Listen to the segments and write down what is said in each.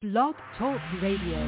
Blog Talk Radio.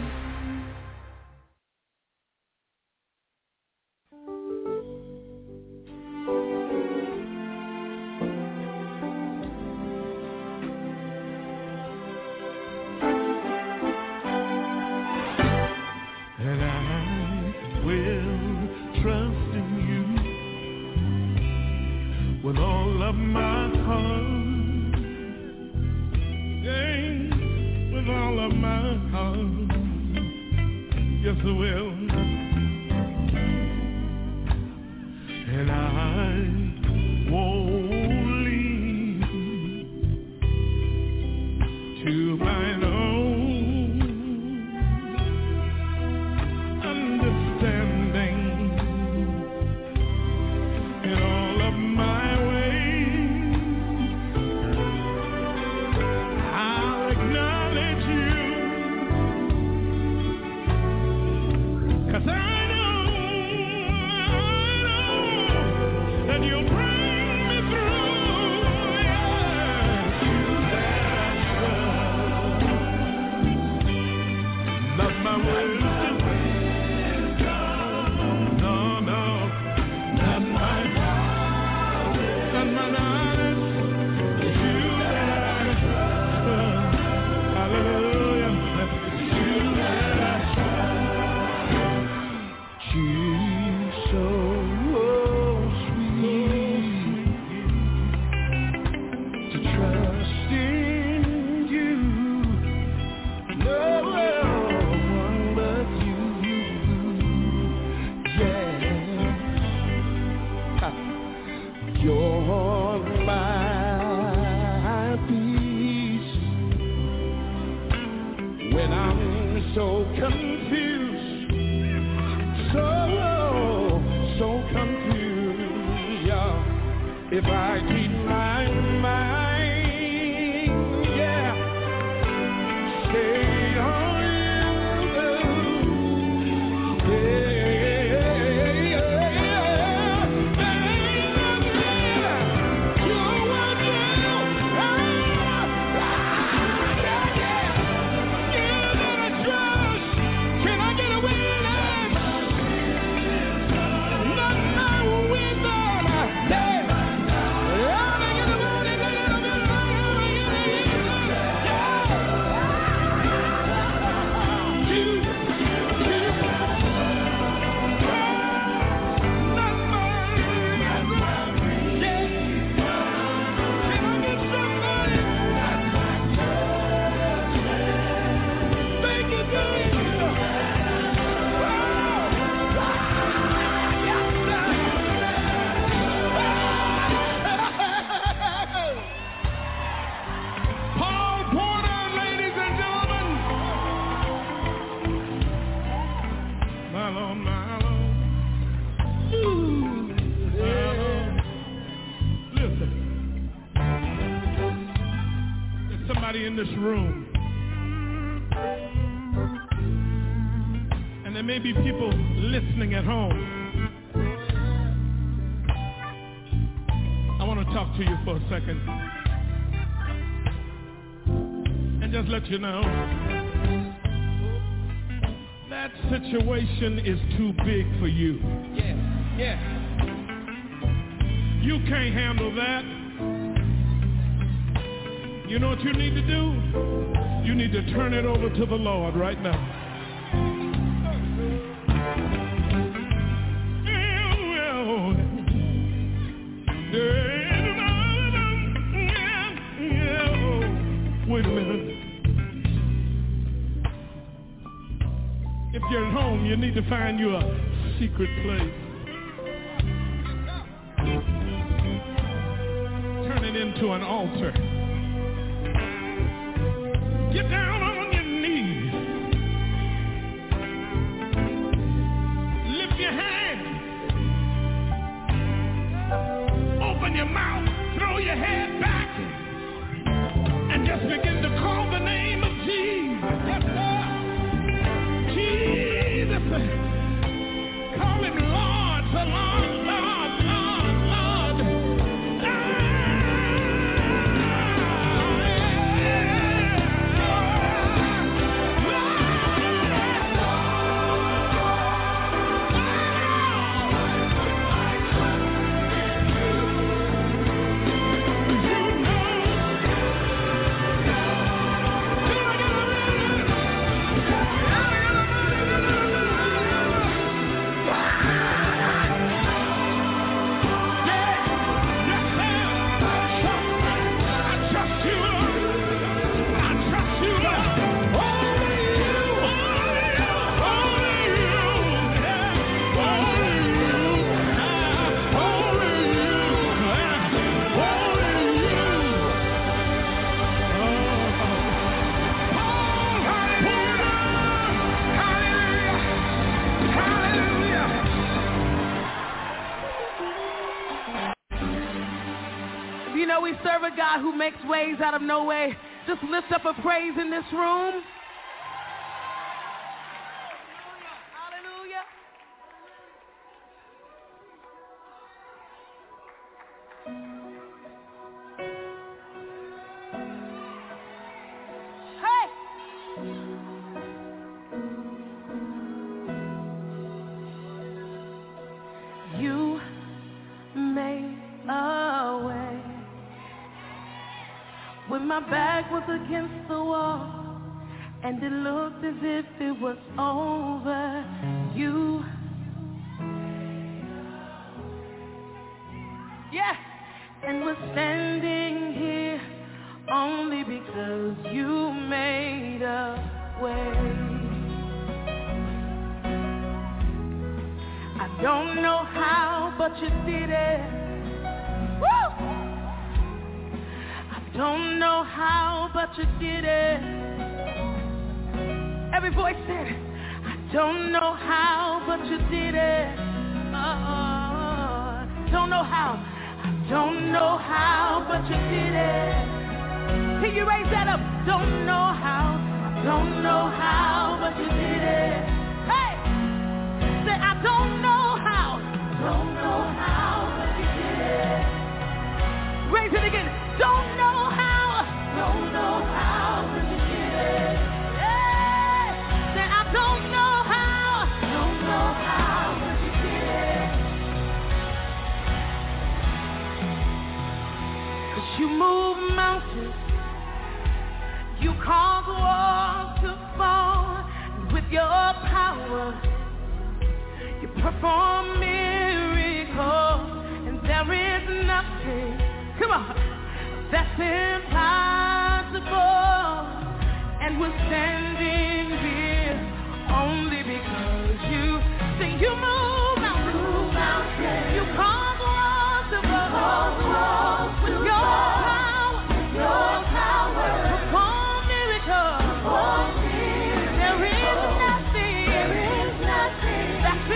You know, that situation is too big for you. Yeah. You can't handle that. You know what you need to do? You need to turn it over to the Lord right now. Wait a minute. If you're at home, you need to find you a secret place. Turn it into an altar. Get down on your knees. Lift your hands. Open your mouth. Throw your head back. And just begin to call the name of Jesus. Yes, sir. Jesus. Call him Lord, so Lord, Lord, Lord, Lord. God who makes ways out of no way. Just lift up a praise in this room. Hallelujah. Hey! You made a way when my back was against the wall and it looked as if it was over. You, yeah, and we're standing here only because you made a way. I don't know how, but you did it. Woo! I don't know how, but you did it. Every voice said, I don't know how, but you did it. Don't know how. I don't know how, but you did it. Can you raise that up? Don't know how. I don't know how, but you did it. Hey! Say, I don't know how. Don't know how, but you did it. Raise it again. Don't know how. Don't know how, but you did it. Yeah. Say, I don't know how. Don't know how, but you did it. 'Cause you move mountains. You cause walls to fall. And with your power, you perform miracles, and there is nothing, come on, that's impossible. And we're standing here only because you say you move mountains, you cause walls to fall. With your power, perform miracles. There is nothing that's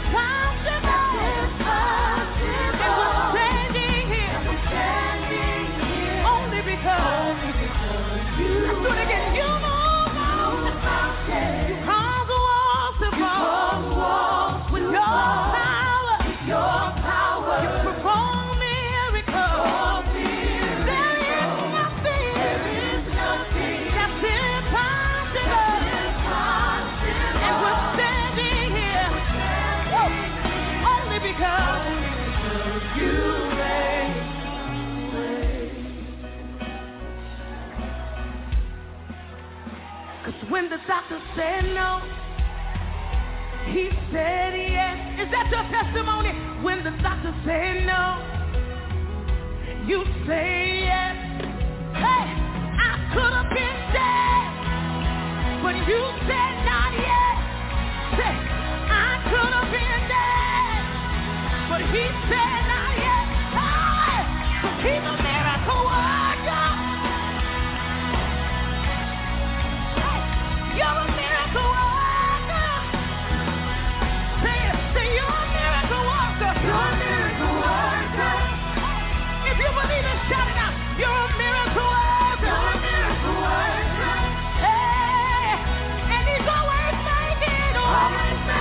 when the doctor said no, he said yes. Is that your testimony? When the doctor said no, you say yes. Hey, I could have been dead, but you said not yet. Say, I could have been dead, but he said not yet. Hey, 'cause he's a miracle worker. You're a miracle worker. Say it. Say you're a miracle worker. You're a miracle worker. If you believe it, shout it out. You're a miracle worker. You're a miracle worker. Hey, and he's always making a way.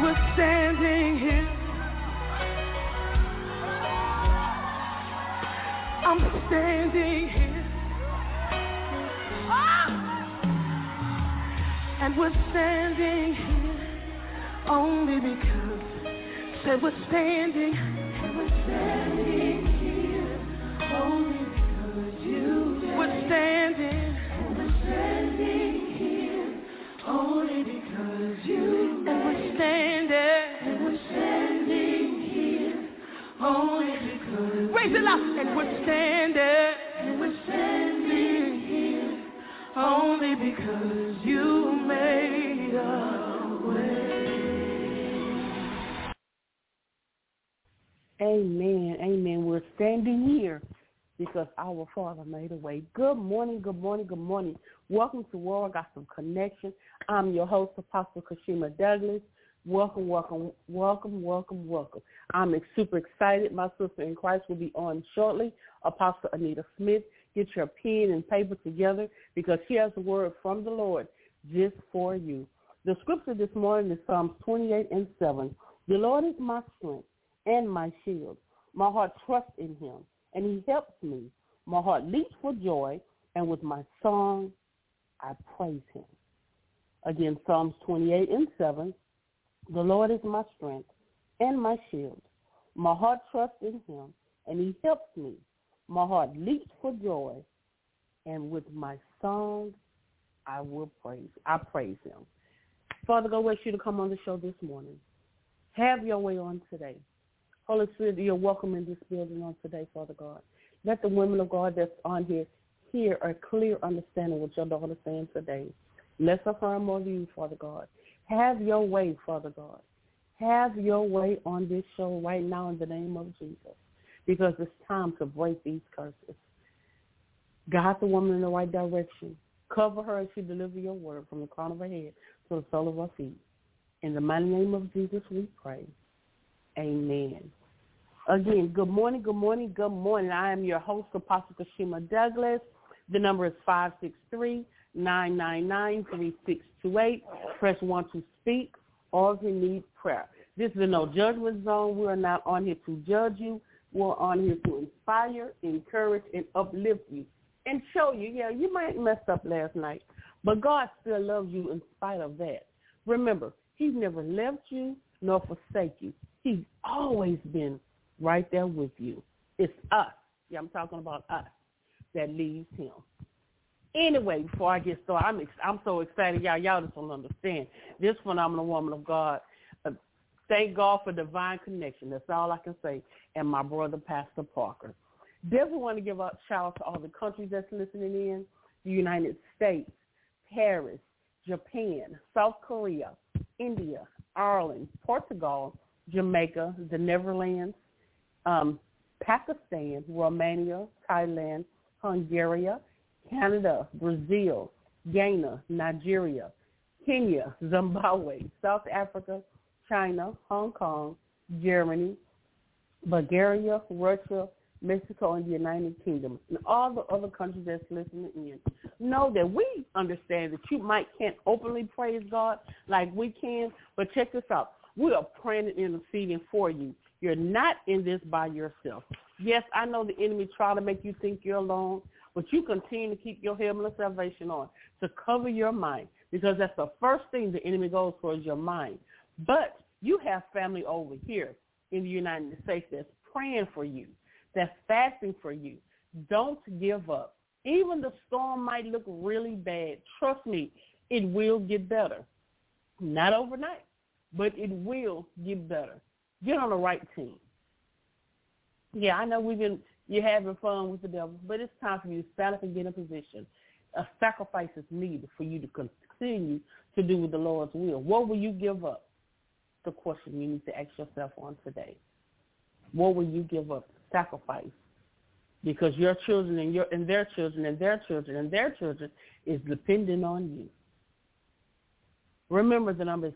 we're standing here. I'm standing here. And we're standing here only because, said we're standing. And we're standing here only because you did. We're standing. And we're standing here only because you did. And we're standing. And we're standing here only because. Raise it up. And we're standing. And we're standing here only because you made a way. Amen, amen. We're standing here because our Father made a way. Good morning, good morning, good morning. Welcome to World Gospel Connection. I'm your host, Apostle Kashima Douglas. Welcome, welcome, welcome, welcome, welcome. I'm super excited. My sister in Christ will be on shortly, Apostle Anita Smith. Get your pen and paper together because she has a word from the Lord just for you. The scripture this morning is Psalms 28:7. The Lord is my strength and my shield. My heart trusts in him, and he helps me. My heart leaps for joy, and with my song I praise him. Again, Psalms 28:7. The Lord is my strength and my shield. My heart trusts in him, and he helps me. My heart leaps for joy, and with my song I will praise. I praise him. Father, God, I wish you to come on the show this morning. Have your way on today. Holy Spirit, you're welcome in this building on today, Father God. Let the women of God that's on here hear a clear understanding what your daughter is saying today. Let's affirm more of you, Father God. Have your way, Father God. Have your way on this show right now in the name of Jesus, because it's time to break these curses. Guide the woman in the right direction. Cover her as she delivers your word from the crown of her head to the sole of her feet. In the mighty name of Jesus we pray. Amen. Again, good morning, good morning, good morning. I am your host, Apostle Kashima Douglas. The number is 563-999-3628. Press 1 to speak, or if you need prayer. This is a no judgment zone. We are not on here to judge you. We're on here to inspire, encourage, and uplift you and show you, yeah, you might have messed up last night, but God still loves you in spite of that. Remember, he's never left you nor forsake you. He's always been right there with you. It's us, yeah, I'm talking about us, that leaves him. Anyway, before I get started, I'm so excited, y'all just don't understand. This phenomenal woman of God, thank God for divine connection. That's all I can say. And my brother, Pastor Parker. Definitely want to give a shout out to all the countries that's listening in. The United States, Paris, Japan, South Korea, India, Ireland, Portugal, Jamaica, the Netherlands, Pakistan, Romania, Thailand, Hungary, Canada, Brazil, Ghana, Nigeria, Kenya, Zimbabwe, South Africa, China, Hong Kong, Germany, Bulgaria, Russia, Mexico, and the United Kingdom, and all the other countries that's listening in. Know that we understand that you can't openly praise God like we can, but check this out. We are praying and interceding for you. You're not in this by yourself. Yes, I know the enemy try to make you think you're alone, but you continue to keep your helmet of salvation on to cover your mind, because that's the first thing the enemy goes for is your mind. But you have family over here in the United States that's praying for you, that's fasting for you. Don't give up. Even the storm might look really bad. Trust me, it will get better. Not overnight, but it will get better. Get on the right team. Yeah, I know you're having fun with the devil, but it's time for you to stand up and get in position. A sacrifice is needed for you to continue to do with the Lord's will. What will you give up? The question you need to ask yourself on today. What will you give up? Sacrifice. Because your children and their children and their children and their children is dependent on you. Remember, the number is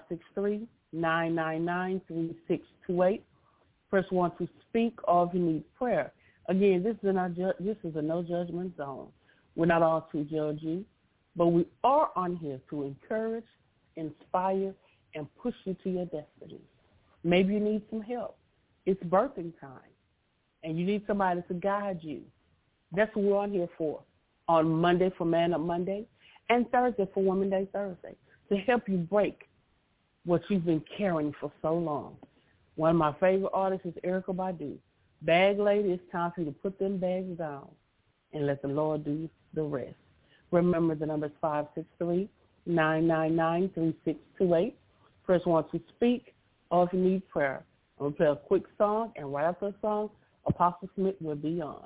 563-999-3628. Press 1 to speak, or if you need prayer. Again, this is a no judgment zone. We're not all to judge you, but we are on here to encourage, inspire, and push you to your destiny. Maybe you need some help. It's birthing time, and you need somebody to guide you. That's what we're on here for, on Monday for Man Up Monday and Thursday for Women Day Thursday, to help you break what you've been carrying for so long. One of my favorite artists is Erykah Badu. Bag lady, it's time for you to put them bags down and let the Lord do the rest. Remember, the number is 563-999-3628. Press 1 to speak, or if you need prayer. I'm going to play a quick song, and right after the song, Apostle Smith will be on.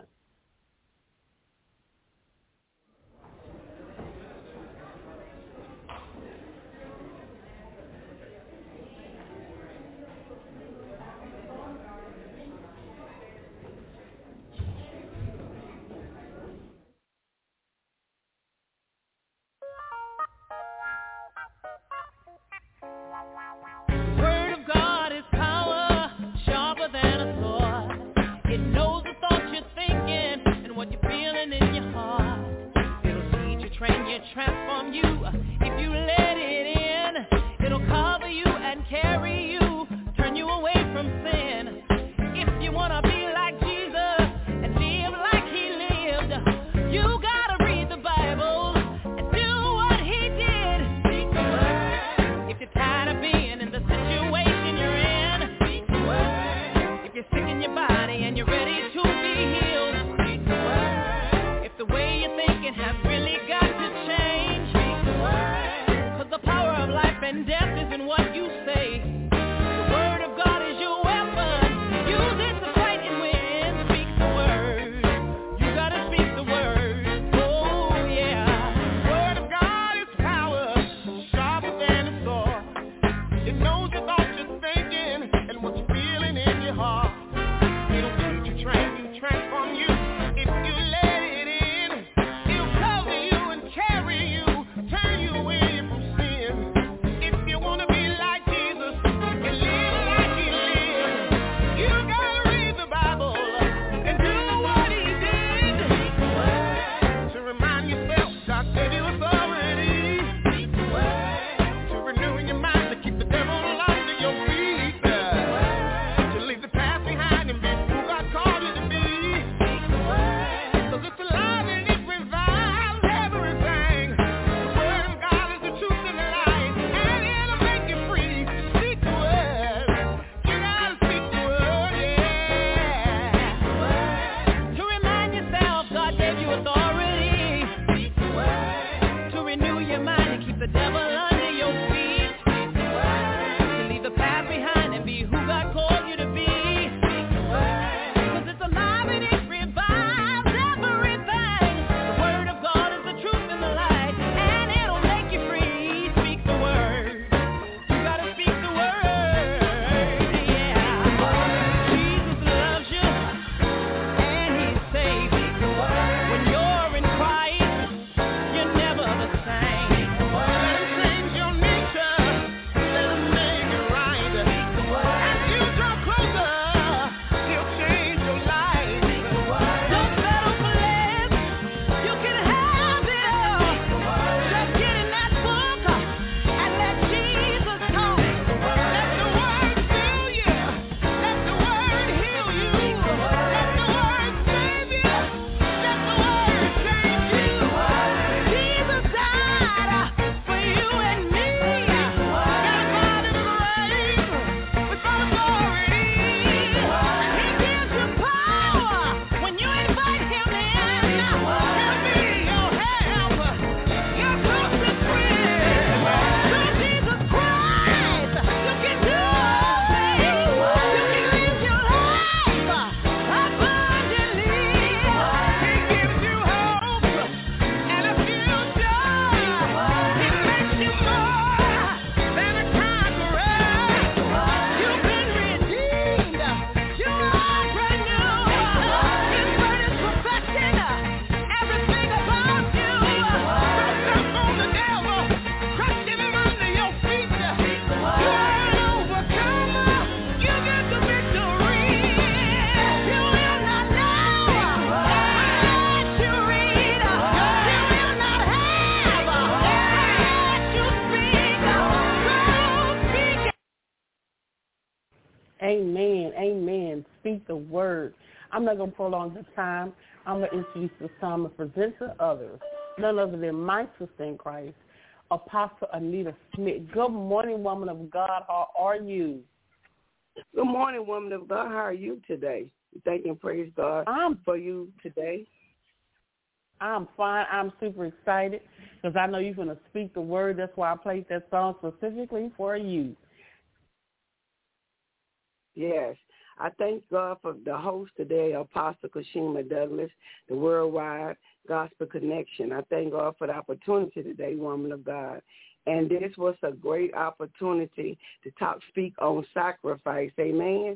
Word of God is power, sharper than a sword. It knows the thoughts you're thinking and what you're feeling in your heart. It'll teach you, train you, transform you. If you let it in, it'll cover you and carry you, turn you away from sin. If you want to be like Jesus and live like he lived, you gotta read the Bible and do what he did. Speak the word. If you're tired of being in the situation you're in, speak the word. If you're sick in your body and you're ready to be healed, speak the word. If the way you're thinking has really got to change, speak the Amen. Amen. Speak the word. I'm not going to prolong the time. I'm going to introduce the psalm and present to others, none other than my sister in Christ, Apostle Anita Smith. Good morning, woman of God. How are you? Good morning, woman of God. How are you today? Thank and praise God for you today. I'm fine. I'm super excited because I know you're going to speak the word. That's why I played that song specifically for you. Yes. I thank God for the host today, Apostle Kashima Douglas, the Worldwide Gospel Connection. I thank God for the opportunity today, woman of God. And this was a great opportunity to speak on sacrifice. Amen?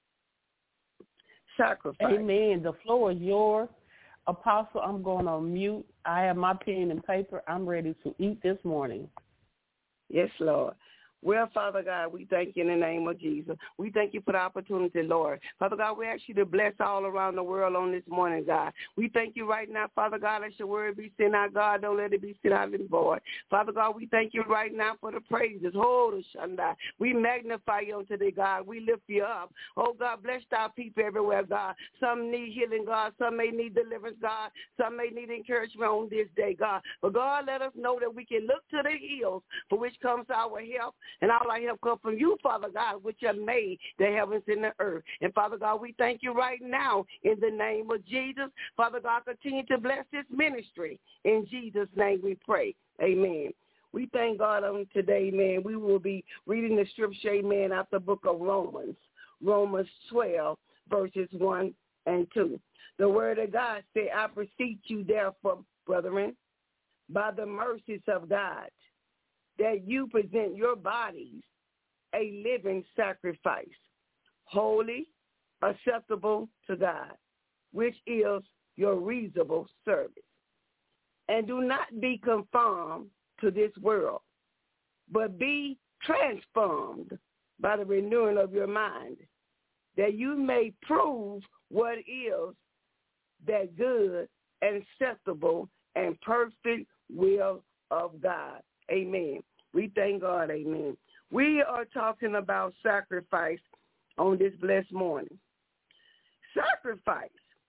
Sacrifice. Amen. The floor is yours. Apostle, I'm going on mute. I have my pen and paper. I'm ready to eat this morning. Yes, Lord. Well, Father God, we thank you in the name of Jesus. We thank you for the opportunity, Lord. Father God, we ask you to bless all around the world on this morning, God. We thank you right now, Father God, let your word be sent out, God. Don't let it be sent out in void. Father God, we thank you right now for the praises. Hold us, Shanda. We magnify you on today, God. We lift you up. Oh, God, bless our people everywhere, God. Some need healing, God. Some may need deliverance, God. Some may need encouragement on this day, God. But, God, let us know that we can look to the hills for which comes our help. And all our help comes from you, Father God, which have made the heavens and the earth. And, Father God, we thank you right now in the name of Jesus. Father God, continue to bless this ministry. In Jesus' name we pray. Amen. We thank God on today, man. We will be reading the scripture, amen, out the book of Romans, Romans 12, verses 1 and 2. The word of God said, I beseech you, therefore, brethren, by the mercies of God, that you present your bodies a living sacrifice, holy, acceptable to God, which is your reasonable service. And do not be conformed to this world, but be transformed by the renewing of your mind, that you may prove what is that good and acceptable and perfect will of God. Amen. We thank God. Amen. We are talking about sacrifice on this blessed morning. Sacrifice.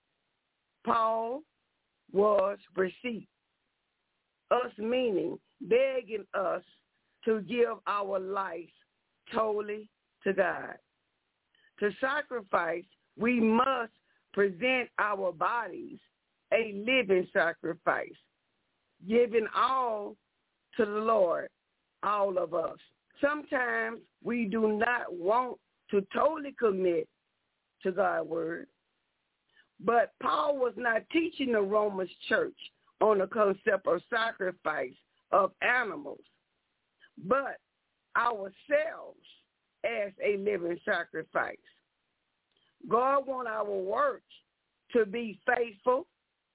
Paul was beseeching us, meaning begging us to give our life totally to God. To sacrifice, we must present our bodies a living sacrifice, giving all to the Lord, all of us. Sometimes we do not want to totally commit to God's word, but Paul was not teaching the Roman church on the concept of sacrifice of animals, but ourselves as a living sacrifice. God wants our work to be faithful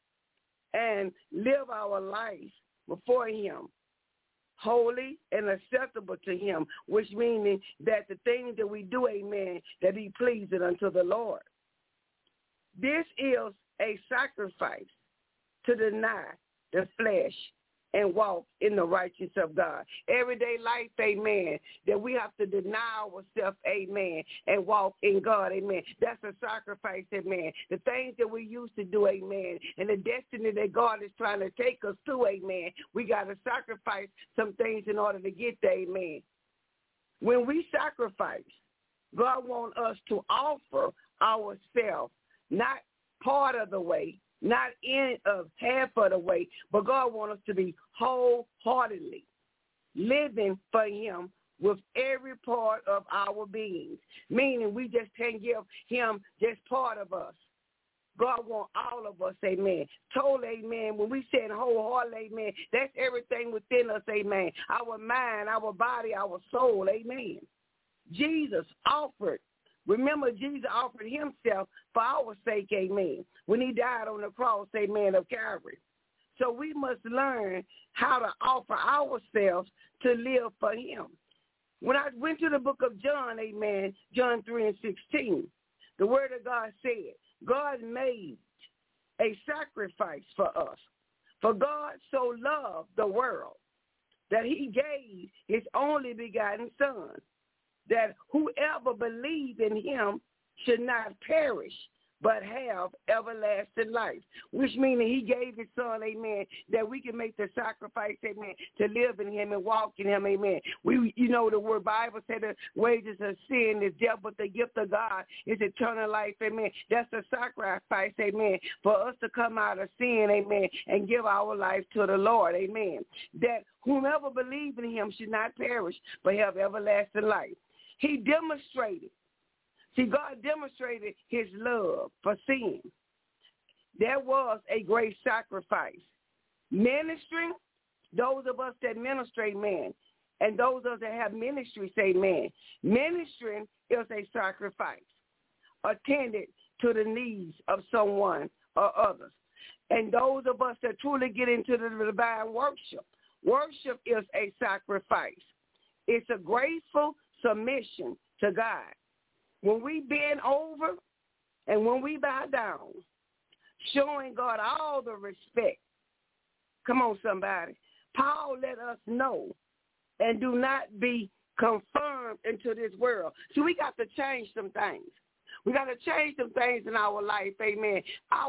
and live our life before him, holy and acceptable to him, which meaning that the things that we do, amen, that be pleasing unto the Lord. This is a sacrifice to deny the flesh and walk in the righteousness of God. Everyday life, amen, that we have to deny ourselves, amen, and walk in God, amen. That's a sacrifice, amen. The things that we used to do, amen, and the destiny that God is trying to take us to, amen, we got to sacrifice some things in order to get there, amen. When we sacrifice, God wants us to offer ourselves, not part of the way, not in half of the way, but God wants us to be wholeheartedly living for him with every part of our beings, meaning we just can't give him just part of us. God wants all of us, amen. Totally, amen. When we say wholeheartedly, amen, that's everything within us, amen. Our mind, our body, our soul, amen. Jesus offered. Remember, Jesus offered himself for our sake, amen, when he died on the cross, amen, of Calvary. So we must learn how to offer ourselves to live for him. When I went to the book of John, amen, John 3:16, the word of God said, God made a sacrifice for us. For God so loved the world that he gave his only begotten son, that whoever believes in him should not perish, but have everlasting life, which means he gave his son, amen, that we can make the sacrifice, amen, to live in him and walk in him, amen. The word Bible said the wages of sin is death, but the gift of God is eternal life, amen. That's the sacrifice, amen, for us to come out of sin, amen, and give our life to the Lord, amen. That whomever believes in him should not perish, but have everlasting life. He demonstrated. See, God demonstrated his love for sin. There was a great sacrifice. Ministering, those of us that ministry, amen, and those of us that have ministry, say amen. Ministering is a sacrifice attended to the needs of someone or others. And those of us that truly get into the divine worship is a sacrifice. It's a grateful submission to God. When we bend over and when we bow down, showing God all the respect. Come on, somebody. Paul let us know and do not be conformed into this world. So we got to change some things. We got to change some things in our life, amen.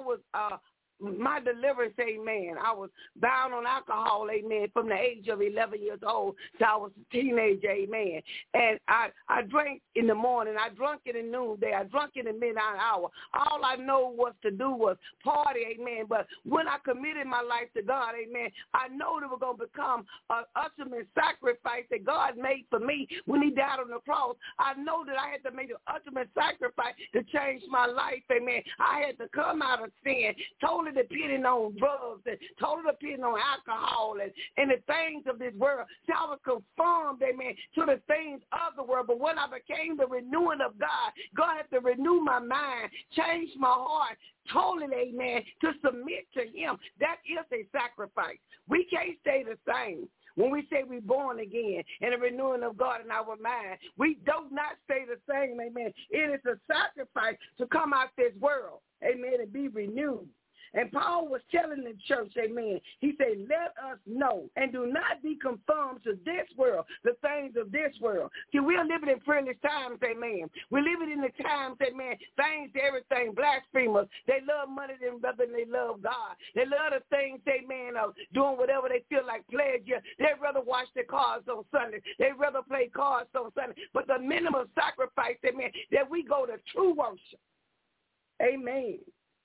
My deliverance, amen. I was bound on alcohol, amen, from the age of 11 years old till I was a teenager, amen. And I drank in the morning. I drank in the noonday. I drank in the midnight hour. All I know was to do was party, amen. But when I committed my life to God, amen, I know it was going to become an ultimate sacrifice that God made for me when he died on the cross. I know that I had to make an ultimate sacrifice to change my life, amen. I had to come out of sin, totally depending on drugs and totally depending on alcohol and the things of this world. So I was conformed, amen, to the things of the world. But when I became the renewing of God, God had to renew my mind, change my heart, totally, amen, to submit to him. That is a sacrifice. We can't stay the same. When we say we're born again and the renewing of God in our mind, we do not stay the same, amen. It is a sacrifice to come out this world, amen, and be renewed. And Paul was telling the church, amen, he said, let us know and do not be conformed to this world, the things of this world. See, we're living in perilous times, amen. We're living in the times, amen, things, everything, blasphemers. They love money rather than they love God. They love the things, amen, of doing whatever they feel like pleasure. They'd rather watch their cards on Sunday. They'd rather play cards on Sunday. But the minimum sacrifice, amen, that we go to true worship. Amen.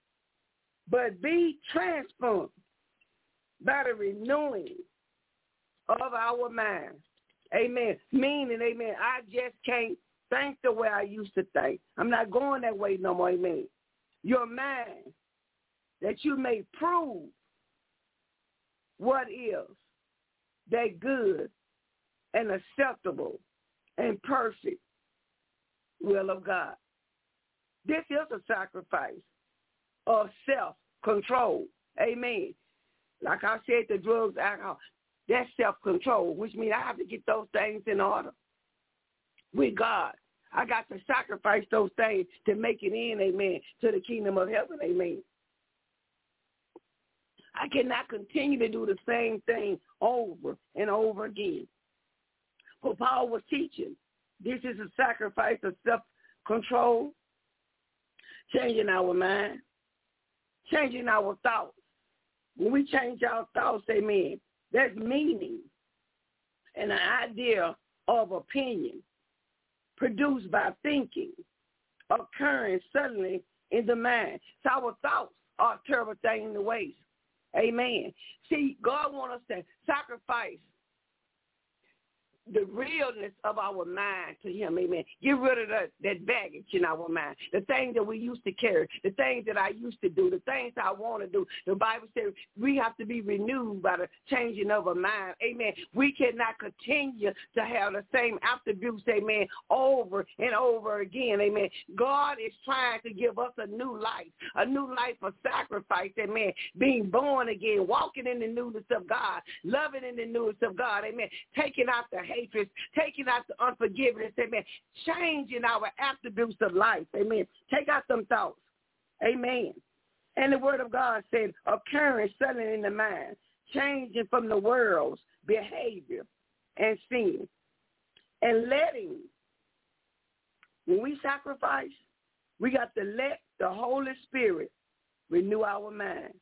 But be transformed by the renewing of our mind. Amen. Meaning, amen, I just can't think the way I used to think. I'm not going that way no more, amen. Your mind, that you may prove what is that good and acceptable and perfect will of God. This is a sacrifice of self-control. Amen. Like I said, the drugs, alcohol, that's self-control, which means I have to get those things in order with God. I got to sacrifice those things to make it in, amen, to the kingdom of heaven, amen. I cannot continue to do the same thing over and over again. What Paul was teaching, this is a sacrifice of self-control, changing our mind, changing our thoughts. When we change our thoughts, amen, that's meaning and an idea of opinion produced by thinking, occurring suddenly in the mind. So our thoughts are a terrible thing in the ways. Amen. See, God wants us to sacrifice the realness of our mind to him, amen. Get rid of that baggage in our mind, the things that we used to carry, the things that I used to do, the things I want to do. The Bible says we have to be renewed by the changing of a mind, amen. We cannot continue to have the same attributes, amen, over and over again, amen. God is trying to give us a new life of sacrifice, amen, being born again, walking in the newness of God, loving in the newness of God, amen, taking out the hatred, taking out the unforgiveness, amen, changing our attributes of life, amen. Take out some thoughts, amen. And the word of God said, occurring suddenly in the mind, changing from the world's behavior and sin, and letting when we sacrifice, we got to let the Holy Spirit renew our mind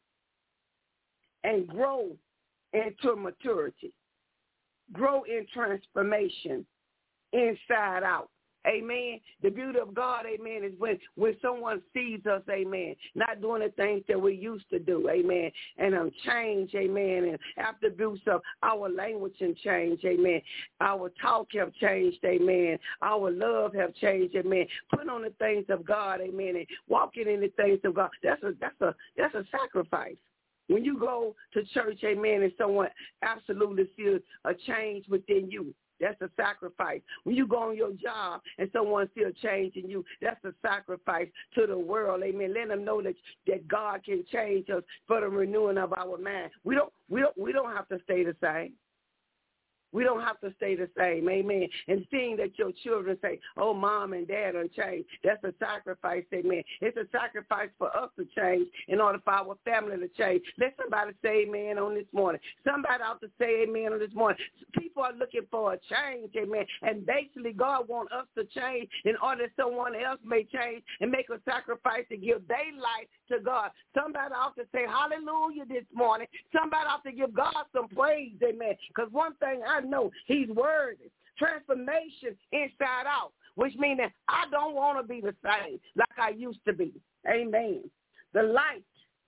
and grow into maturity, grow in transformation inside out. Amen. The beauty of God, amen, is when someone sees us, amen, not doing the things that we used to do, amen, and change, amen, and after abuse of our language and change, amen, our talk have changed, amen, our love have changed, amen, put on the things of God, amen, and walking in the things of God. That's a sacrifice. When you go to church, amen, and someone absolutely feels a change within you, that's a sacrifice. When you go on your job and someone see a change in you, that's a sacrifice to the world. Amen. Let them know that God can change us for the renewing of our mind. We don't have to stay the same. We don't have to stay the same, amen. And seeing that your children say, oh, mom and dad unchanged, that's a sacrifice, amen. It's a sacrifice for us to change in order for our family to change. Let somebody say amen on this morning. Somebody ought to say amen on this morning. People are looking for a change, amen. And basically God wants us to change in order that someone else may change and make a sacrifice to give their life to God. Somebody ought to say hallelujah this morning. Somebody ought to give God some praise, amen. Because one thing I know, he's worthy. Transformation inside out, which means that I don't want to be the same like I used to be. Amen. The light.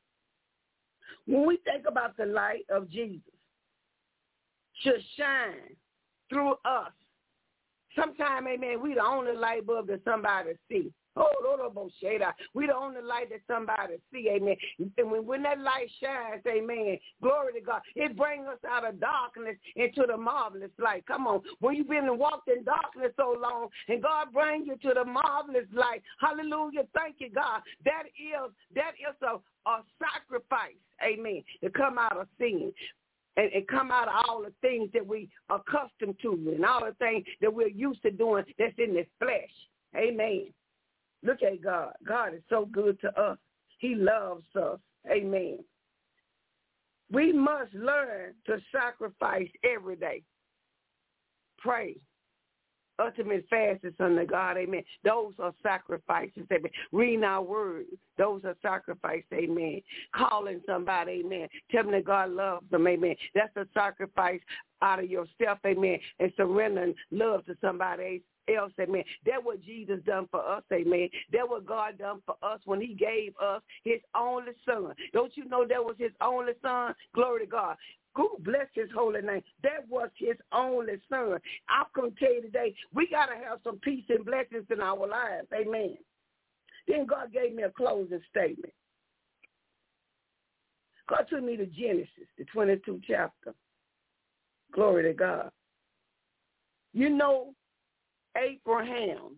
When we think about the light of Jesus, should shine through us. Sometimes, amen, we the only light bulb that somebody see. Oh, we the only light that somebody see, amen. And when that light shines, amen, glory to God, it brings us out of darkness into the marvelous light. Come on. When you've been and walked in darkness so long, and God brings you to the marvelous light, hallelujah, thank you, God. That is a sacrifice, amen, to come out of sin. And come out of all the things that we are accustomed to and all the things that we're used to doing that's in this flesh. Amen. Look at God. God is so good to us. He loves us. Amen. We must learn to sacrifice every day. Pray. Ultimate fast is unto God, amen. Those are sacrifices, amen. Reading our word, those are sacrifices, amen. Calling somebody, amen. Telling them that God loves them, amen. That's a sacrifice out of yourself, amen. And surrendering love to somebody else, amen. That's what Jesus done for us, amen. That's what God done for us when he gave us his only son. Don't you know that was his only son? Glory to God. Who bless his holy name. That was his only son. I'm going to tell you today, we got to have some peace and blessings in our lives. Amen. Then God gave me a closing statement. God took me to Genesis, the 22nd chapter. Glory to God. You know, Abraham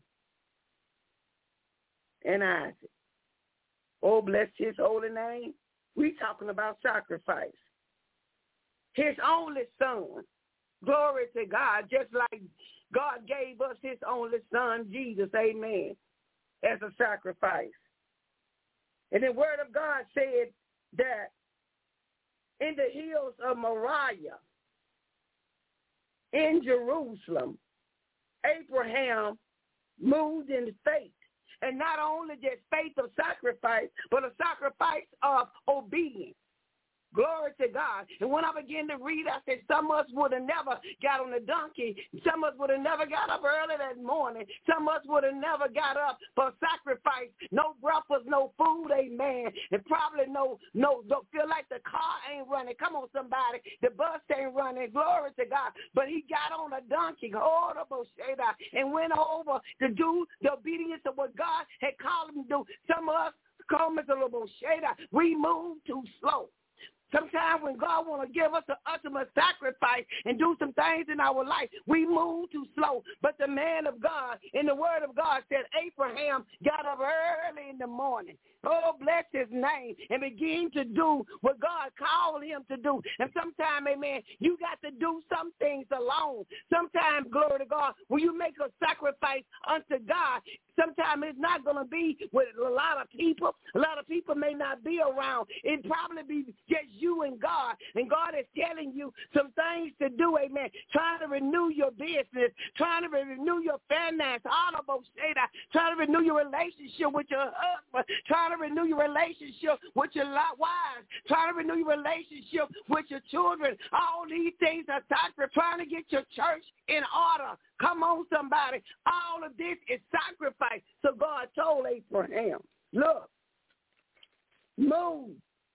and Isaac. Oh, bless his holy name. We talking about sacrifice. His only son, glory to God, just like God gave us his only son, Jesus, amen, as a sacrifice. And the word of God said that in the hills of Moriah, in Jerusalem, Abraham moved in faith. And not only just faith of sacrifice, but a sacrifice of obedience. Glory to God. And when I began to read, I said, some of us would have never got on the donkey. Some of us would have never got up early that morning. Some of us would have never got up for sacrifice. No breakfast, no food, amen. And probably don't feel like the car ain't running. Come on, somebody. The bus ain't running. Glory to God. But he got on a donkey, and went over to do the obedience of what God had called him to do. Some of us, we move too slow. Sometimes when God wants to give us the ultimate sacrifice and do some things in our life, we move too slow. But the man of God, in the word of God, said Abraham got up early in the morning. Oh, bless his name, and begin to do what God called him to do. And sometimes, amen, you got to do some things alone. Sometimes, glory to God, when you make a sacrifice unto God, sometimes sometimes it's not going to be with a lot of people. A lot of people may not be around. It probably be just you and God. And God is telling you some things to do, amen. Trying to renew your business, trying to renew your finance, trying to renew your relationship with your husband, trying to renew your relationship with your wives, trying to renew your relationship with your children. All these things are sacrifice. Trying to get your church in order. Come on, somebody. All of this is sacrifice. So God told Abraham, look, move.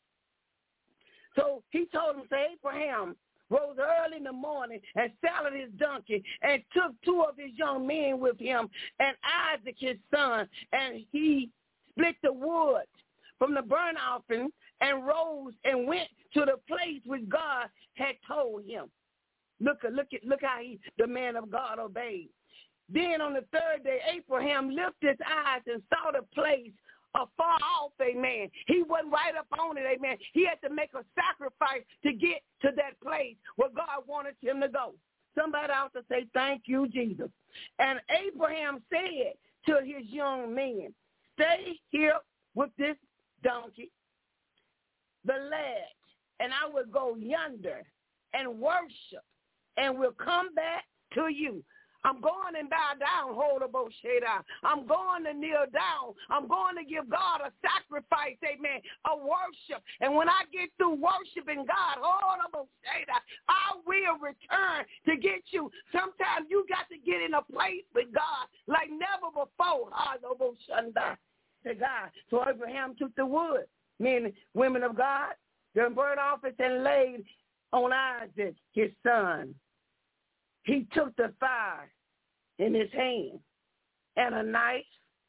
So he told him, say, Abraham rose early in the morning and saddled his donkey and took 2 of his young men with him and Isaac his son, and he split the wood from the burnt offering and rose and went to the place which God had told him. Look how the man of God obeyed. Then on the 3rd day, Abraham lifted his eyes and saw the place afar off, amen. He wasn't right up on it, amen. He had to make a sacrifice to get to that place where God wanted him to go. Somebody ought to say, thank you, Jesus. And Abraham said to his young men, stay here with this donkey, the lad, and I will go yonder and worship, and will come back to you. I'm going and bow down, I'm going to kneel down. I'm going to give God a sacrifice, amen, a worship. And when I get through worshiping God, I will return to get you. Sometimes you got to get in a place with God like never before. To God. So Abraham took the wood, men, women of God, the burnt offering, and laid on Isaac, his son. He took the fire in his hand and a knife.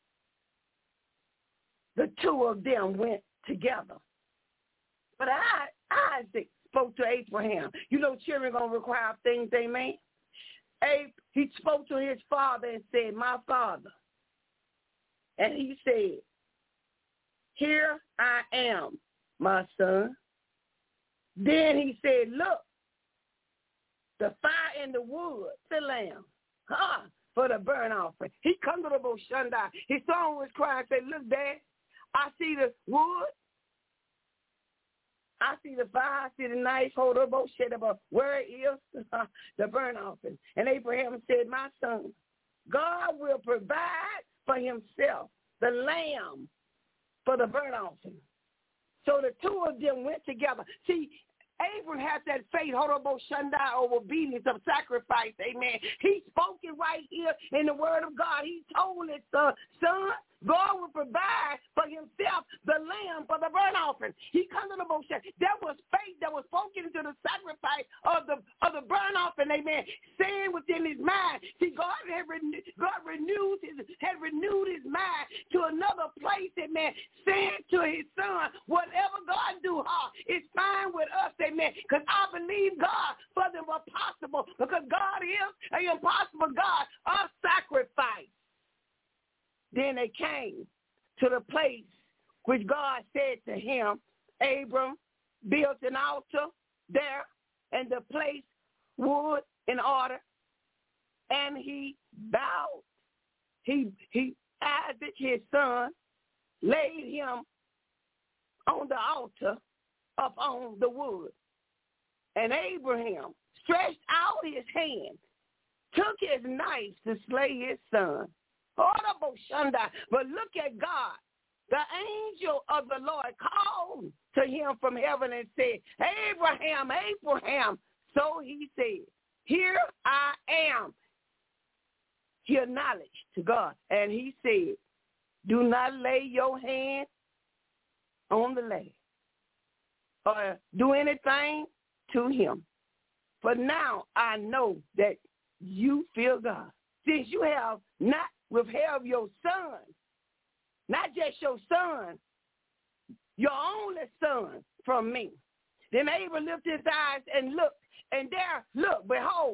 The 2 of them went together. But Isaac spoke to Abraham. You know, children going to require things, amen? He spoke to his father and said, my father. And he said, here I am, my son. Then he said, look, the fire in the wood, the lamb, for the burnt offering. He come to the Boshanda. His son was crying, said, look, Dad, I see the wood. I see the fire. I see the knife. Hold up, Boshanda. Where is the burnt offering? And Abraham said, my son, God will provide for himself the lamb for the burnt offering. So the 2 of them went together. See, Abraham had that faith, of obedience, of sacrifice, amen. He spoke it right here in the word of God. He told his son, God will provide for himself the lamb for the burnt offering. He comes to the Moshe. There was faith that was spoken into the sacrifice of the burnt offering, amen, saying within his mind. See, God had renewed his mind to another place, amen, saying to his son, whatever God do, it's fine with us, amen, because I believe God for the impossible, because God is an impossible God of sacrifice. Then they came to the place which God said to him. Abram built an altar there, and the place wood in order, and he bowed. Isaac, his son, laid him on the altar upon the wood. And Abraham stretched out his hand, took his knife to slay his son. But look at God. The angel of the Lord called to him from heaven and said, Abraham, Abraham. So he said, here I am. He acknowledged to God. And he said, do not lay your hand on the lad or do anything to him. For now I know that you fear God, since you have not withheld your son, not just your son, your only son from me. Then Abram lifted his eyes and looked, and there, look, behold,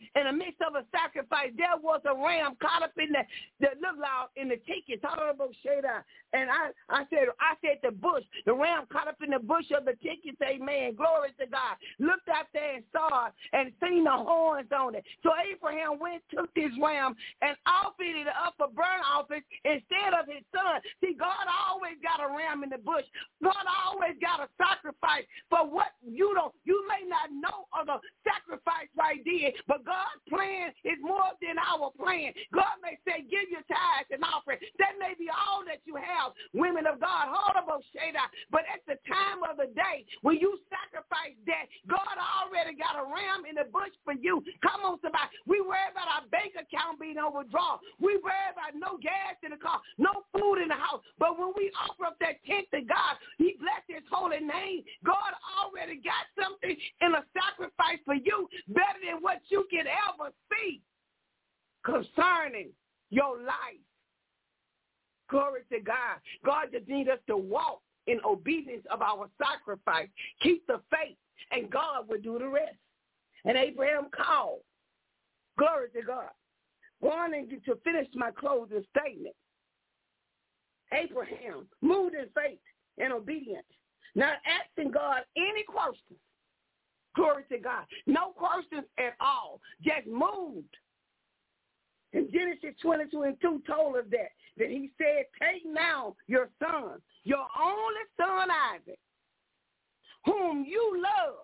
in the midst of a sacrifice, there was a ram caught up in that looked like in the tickets. And I said the bush, the ram caught up in the bush of the tickets. Amen. Glory to God. Looked out there and saw it and seen the horns on it. So Abraham went, took this ram and offered it up for burnt offering instead of his son. See, God always got a ram in the bush. God always got a sacrifice for what you may not know of the sacrifice right there, but God's plan is more than our plan. God may say, give your tithes and offering. That may be all that you have, women of God. But at the time of the day, when you sacrifice that, God already got a ram in the bush for you. Come on, somebody. We worry about our bank account being overdrawn. We worry about no gas in the car, no food in the house. But when we offer up that tenth to God, he bless his holy name. God already got something in a sacrifice for you better than what you can ever see concerning your life. Glory to God. God just needs us to walk in obedience of our sacrifice. Keep the faith, and God will do the rest. And Abraham called. Glory to God. Wanting to finish my closing statement, Abraham moved in faith and obedience, not asking God any questions. Glory to God. No questions at all. Just moved. And Genesis 22:2 told us that he said, take now your son, your only son Isaac, whom you love,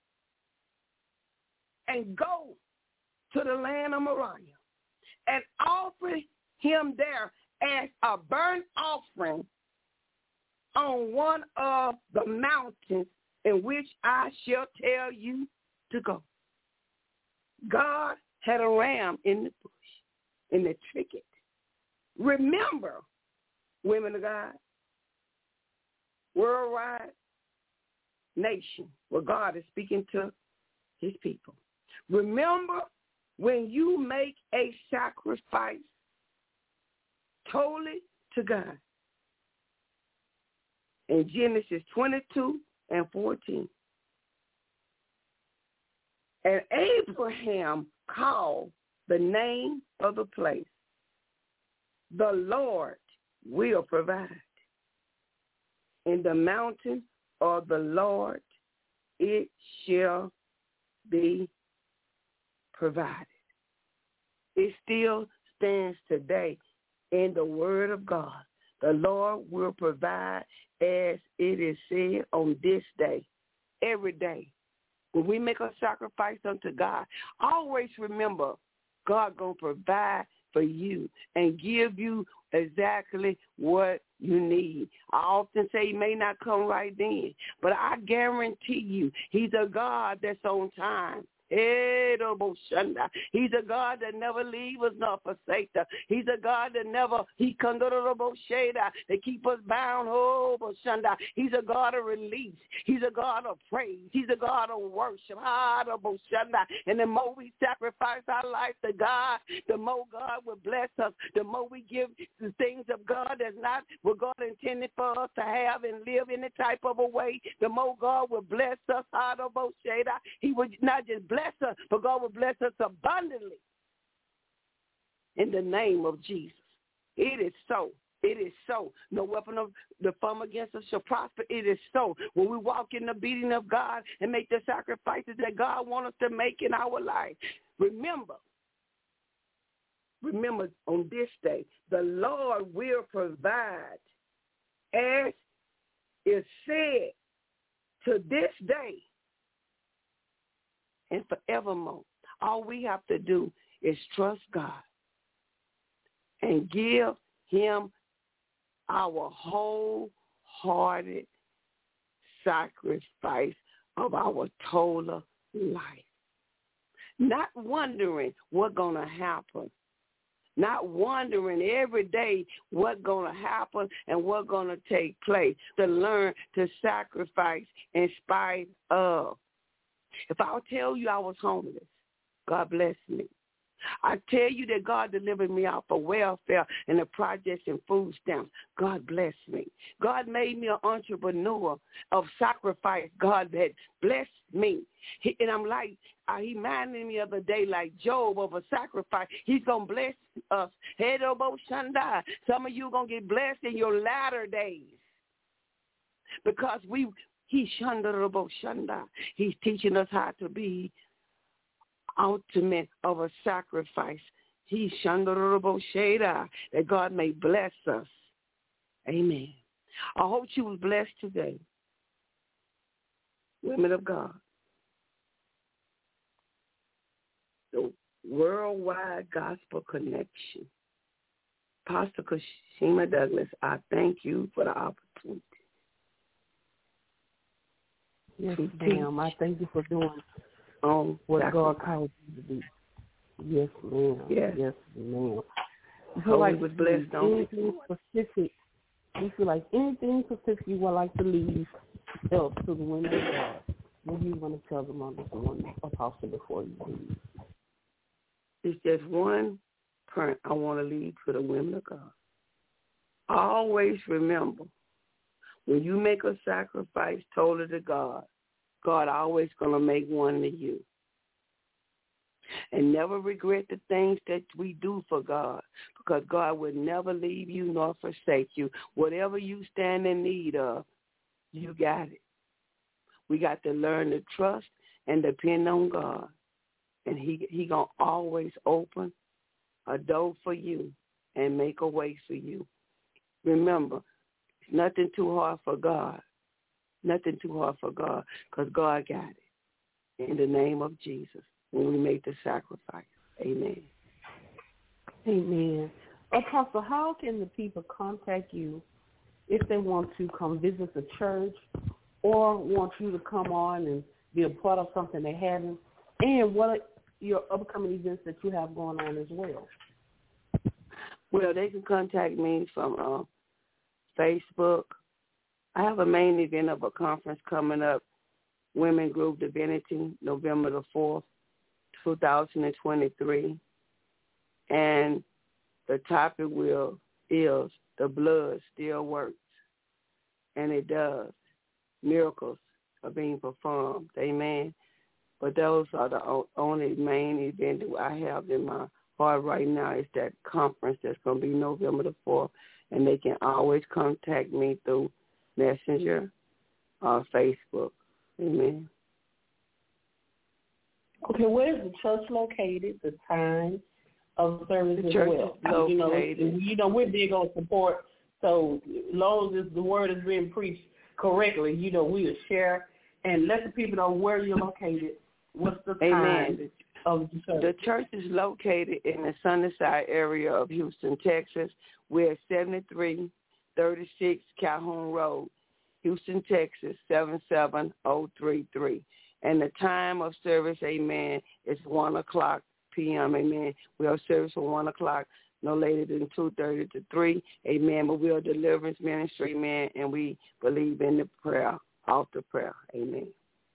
and go to the land of Moriah and offer him there as a burnt offering on one of the mountains in which I shall tell you to go. God had a ram in the bush, in the thicket. Remember, women of God, worldwide nation, where God is speaking to his people. Remember, when you make a sacrifice totally to God, in Genesis 22:14, and Abraham called the name of the place, the Lord will provide. In the mountain of the Lord it shall be provided. It still stands today in the word of God. The Lord will provide as it is said on this day, every day. When we make a sacrifice unto God, always remember God going to provide for you and give you exactly what you need. I often say he may not come right then, but I guarantee you he's a God that's on time. He's a God that never leaves us nor forsake us. He's a God that never, they keep us bound. He's a God of release. He's a God of praise. He's a God of worship. And the more we sacrifice our life to God, the more God will bless us. The more we give the things of God that's not what God intended for us to have and live in the type of a way, the more God will bless us. He would not just bless us, but God will bless us abundantly in the name of Jesus. It is so. It is so. No weapon of the form against us shall prosper. It is so. When we walk in the obedience of God and make the sacrifices that God wants us to make in our life, remember on this day, the Lord will provide as is said to this day and forevermore. All we have to do is trust God and give him our wholehearted sacrifice of our total life. Not wondering what's going to happen. Not wondering every day what's going to happen and what's going to take place. To learn to sacrifice in spite of. If I'll tell you I was homeless, God bless me. I tell you that God delivered me out for welfare and the projects and food stamps. God bless me. God made me an entrepreneur of sacrifice. God had blessed me. And I'm like, he reminded me of the day like Job of a sacrifice. He's going to bless us. Some of you are going to get blessed in your latter days because he's teaching us how to be ultimate of a sacrifice. He's that God may bless us. Amen. I hope you was blessed today, women of God. The Worldwide Gospel Connection. Pastor Kashima Douglas, I thank you for the opportunity. Yes, ma'am. I thank you for doing what God called you to do. Yes, ma'am. Yes, ma'am. You feel like was blessed on anything specific? You feel like anything specific you would like to leave else to the women of God? What do you want to tell them on this one, Apostle, before you leave? It's just one point I want to leave to the women of God. Always remember, when you make a sacrifice totally to God, God always going to make one to you. And never regret the things that we do for God, because God will never leave you nor forsake you. Whatever you stand in need of, you got it. We got to learn to trust and depend on God. And he going to always open a door for you and make a way for you. Remember, it's nothing too hard for God. Nothing too hard for God, because God got it. In the name of Jesus, when we make the sacrifice. Amen. Amen. Apostle, how can the people contact you if they want to come visit the church or want you to come on and be a part of something they're having? And what are your upcoming events that you have going on as well? Well, they can contact me from Facebook. I have a main event of a conference coming up, Women Group Divinity, November the 4th, 2023. And the topic is The Blood Still Works. And it does. Miracles are being performed. Amen. But those are the only main event that I have in my heart right now is that conference that's going to be November the 4th. And they can always contact me through Messenger or Facebook. Amen. Okay, where is the church located, the time of service the as church well? Is located. We're big on support, so as long as the word is being preached correctly, we'll share and let the people know where you're located. What's the time of the church? The church is located in the Sunnyside area of Houston, Texas. We're at 7336 Calhoun Road, Houston, Texas, 77033. And the time of service, amen, is 1 o'clock p.m., amen. We have service from 1 o'clock, no later than 2:30 to 3, amen. But we are a deliverance ministry, amen, and we believe in the prayer, altar prayer, amen.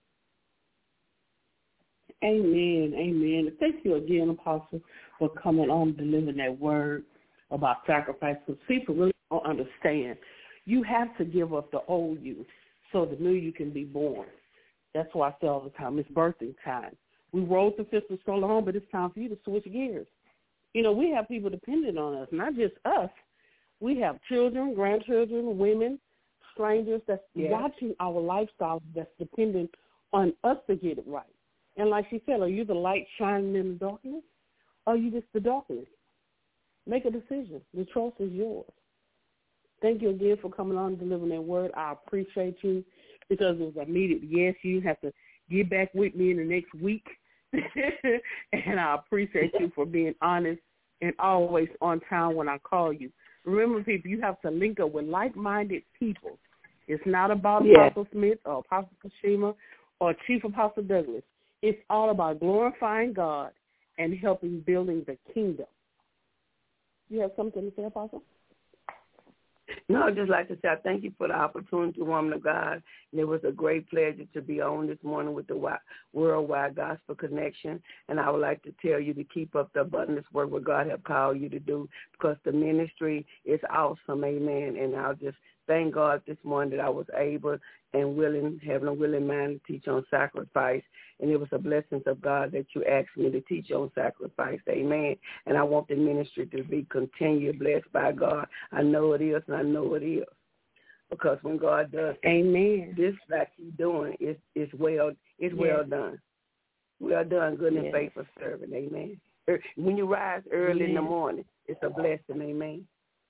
Amen, amen. Thank you again, Apostle, for coming on and delivering that word about sacrifice, because people really don't understand. You have to give up the old you so the new you can be born. That's why I say all the time, it's birthing time. We rode the fist for so long, but it's time for you to switch gears. We have people dependent on us, not just us. We have children, grandchildren, women, strangers that's watching our lifestyle that's dependent on us to get it right. And like she said, are you the light shining in the darkness, or are you just the darkness? Make a decision. The choice is yours. Thank you again for coming on and delivering that word. I appreciate you because it was immediate. Yes, you have to get back with me in the next week. And I appreciate you for being honest and always on time when I call you. Remember, people, you have to link up with like-minded people. It's not about Apostle Smith or Apostle Kashima or Chief Apostle Douglas. It's all about glorifying God and helping building the kingdom. You have something to say, Apostle? No, I'd just like to say I thank you for the opportunity, woman of God. And it was a great pleasure to be on this morning with the Worldwide Gospel Connection. And I would like to tell you to keep up the abundance work what God have called you to do, because the ministry is awesome, amen. And I'll just thank God this morning that I was able and willing, having a willing mind to teach on sacrifice. And it was a blessing of God that you asked me to teach on sacrifice, amen. And I want the ministry to be continually blessed by God. I know it is, and I know it is. Because when God does, amen, this that you're doing is well done. Well done, good and faithful servant, amen. When you rise early in the morning, it's a blessing, amen.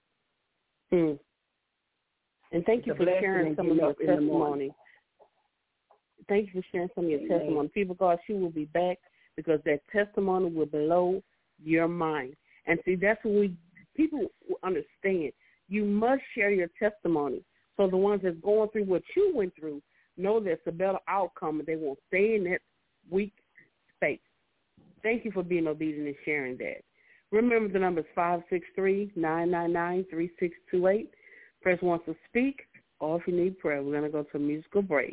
And thank you for sharing some of your testimony. Thank you for sharing some of your testimony. People, God, she will be back because that testimony will blow your mind. And see, that's what people understand. You must share your testimony so the ones that's going through what you went through know there's a better outcome and they won't stay in that weak space. Thank you for being obedient and sharing that. Remember the number is 563-999-3628. Press 1 to speak, or if you need prayer. We're going to go to a musical break.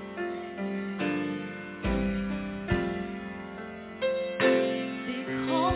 Because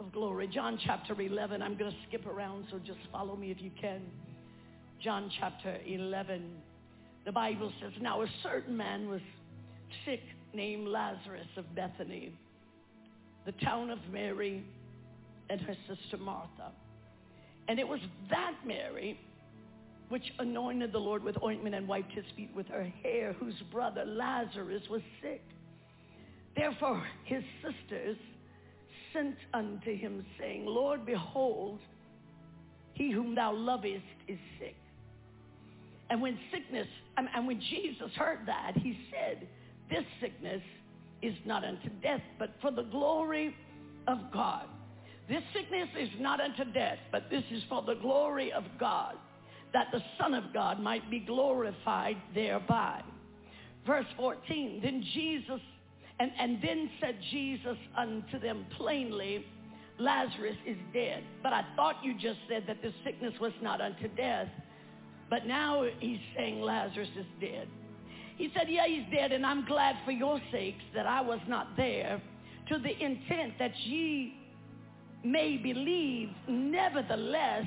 of glory. John chapter 11. I'm going to skip around, so just follow me if you can. John chapter 11. The Bible says, now a certain man was sick named Lazarus of Bethany, the town of Mary and her sister Martha. And it was that Mary which anointed the Lord with ointment and wiped his feet with her hair, whose brother Lazarus was sick. Therefore his sisters sent unto him, saying, Lord, behold, he whom thou lovest is sick. And when Jesus heard that, he said, this sickness is not unto death, but for the glory of God. This sickness is not unto death, but this is for the glory of God, that the Son of God might be glorified thereby. Verse 14, then Jesus, and then said Jesus unto them plainly, Lazarus is dead. But I thought you just said that this sickness was not unto death. But now he's saying Lazarus is dead. He said, yeah, he's dead, and I'm glad for your sakes that I was not there, to the intent that ye may believe. Nevertheless,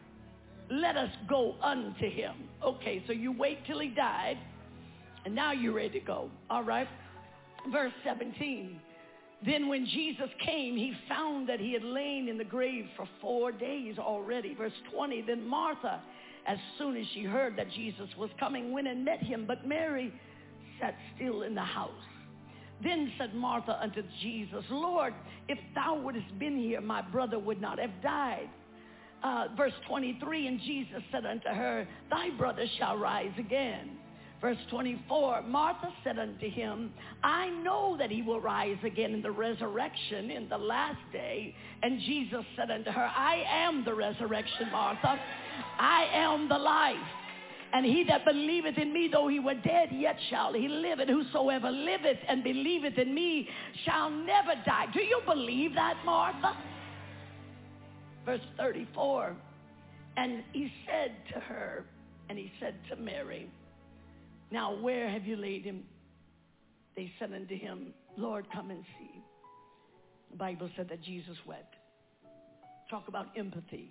let us go unto him. Okay, so you wait till he died, and now you're ready to go. All right. Verse 17. Then when Jesus came, he found that he had lain in the grave for 4 days already. Verse 20. Then Martha, as soon as she heard that Jesus was coming, went and met him, but Mary sat still in the house. Then said Martha unto Jesus, Lord, if thou wouldest been here, my brother would not have died. Verse 23, and Jesus said unto her, thy brother shall rise again. Verse 24, Martha said unto him, I know that he will rise again in the resurrection in the last day. And Jesus said unto her, I am the resurrection, Martha. I am the life. And he that believeth in me, though he were dead, yet shall he live. And whosoever liveth and believeth in me shall never die. Do you believe that, Martha? Verse 34, and he said to her, and he said to Mary, now where have you laid him? They said unto him, Lord, come and see. The Bible said that Jesus wept. Talk about empathy.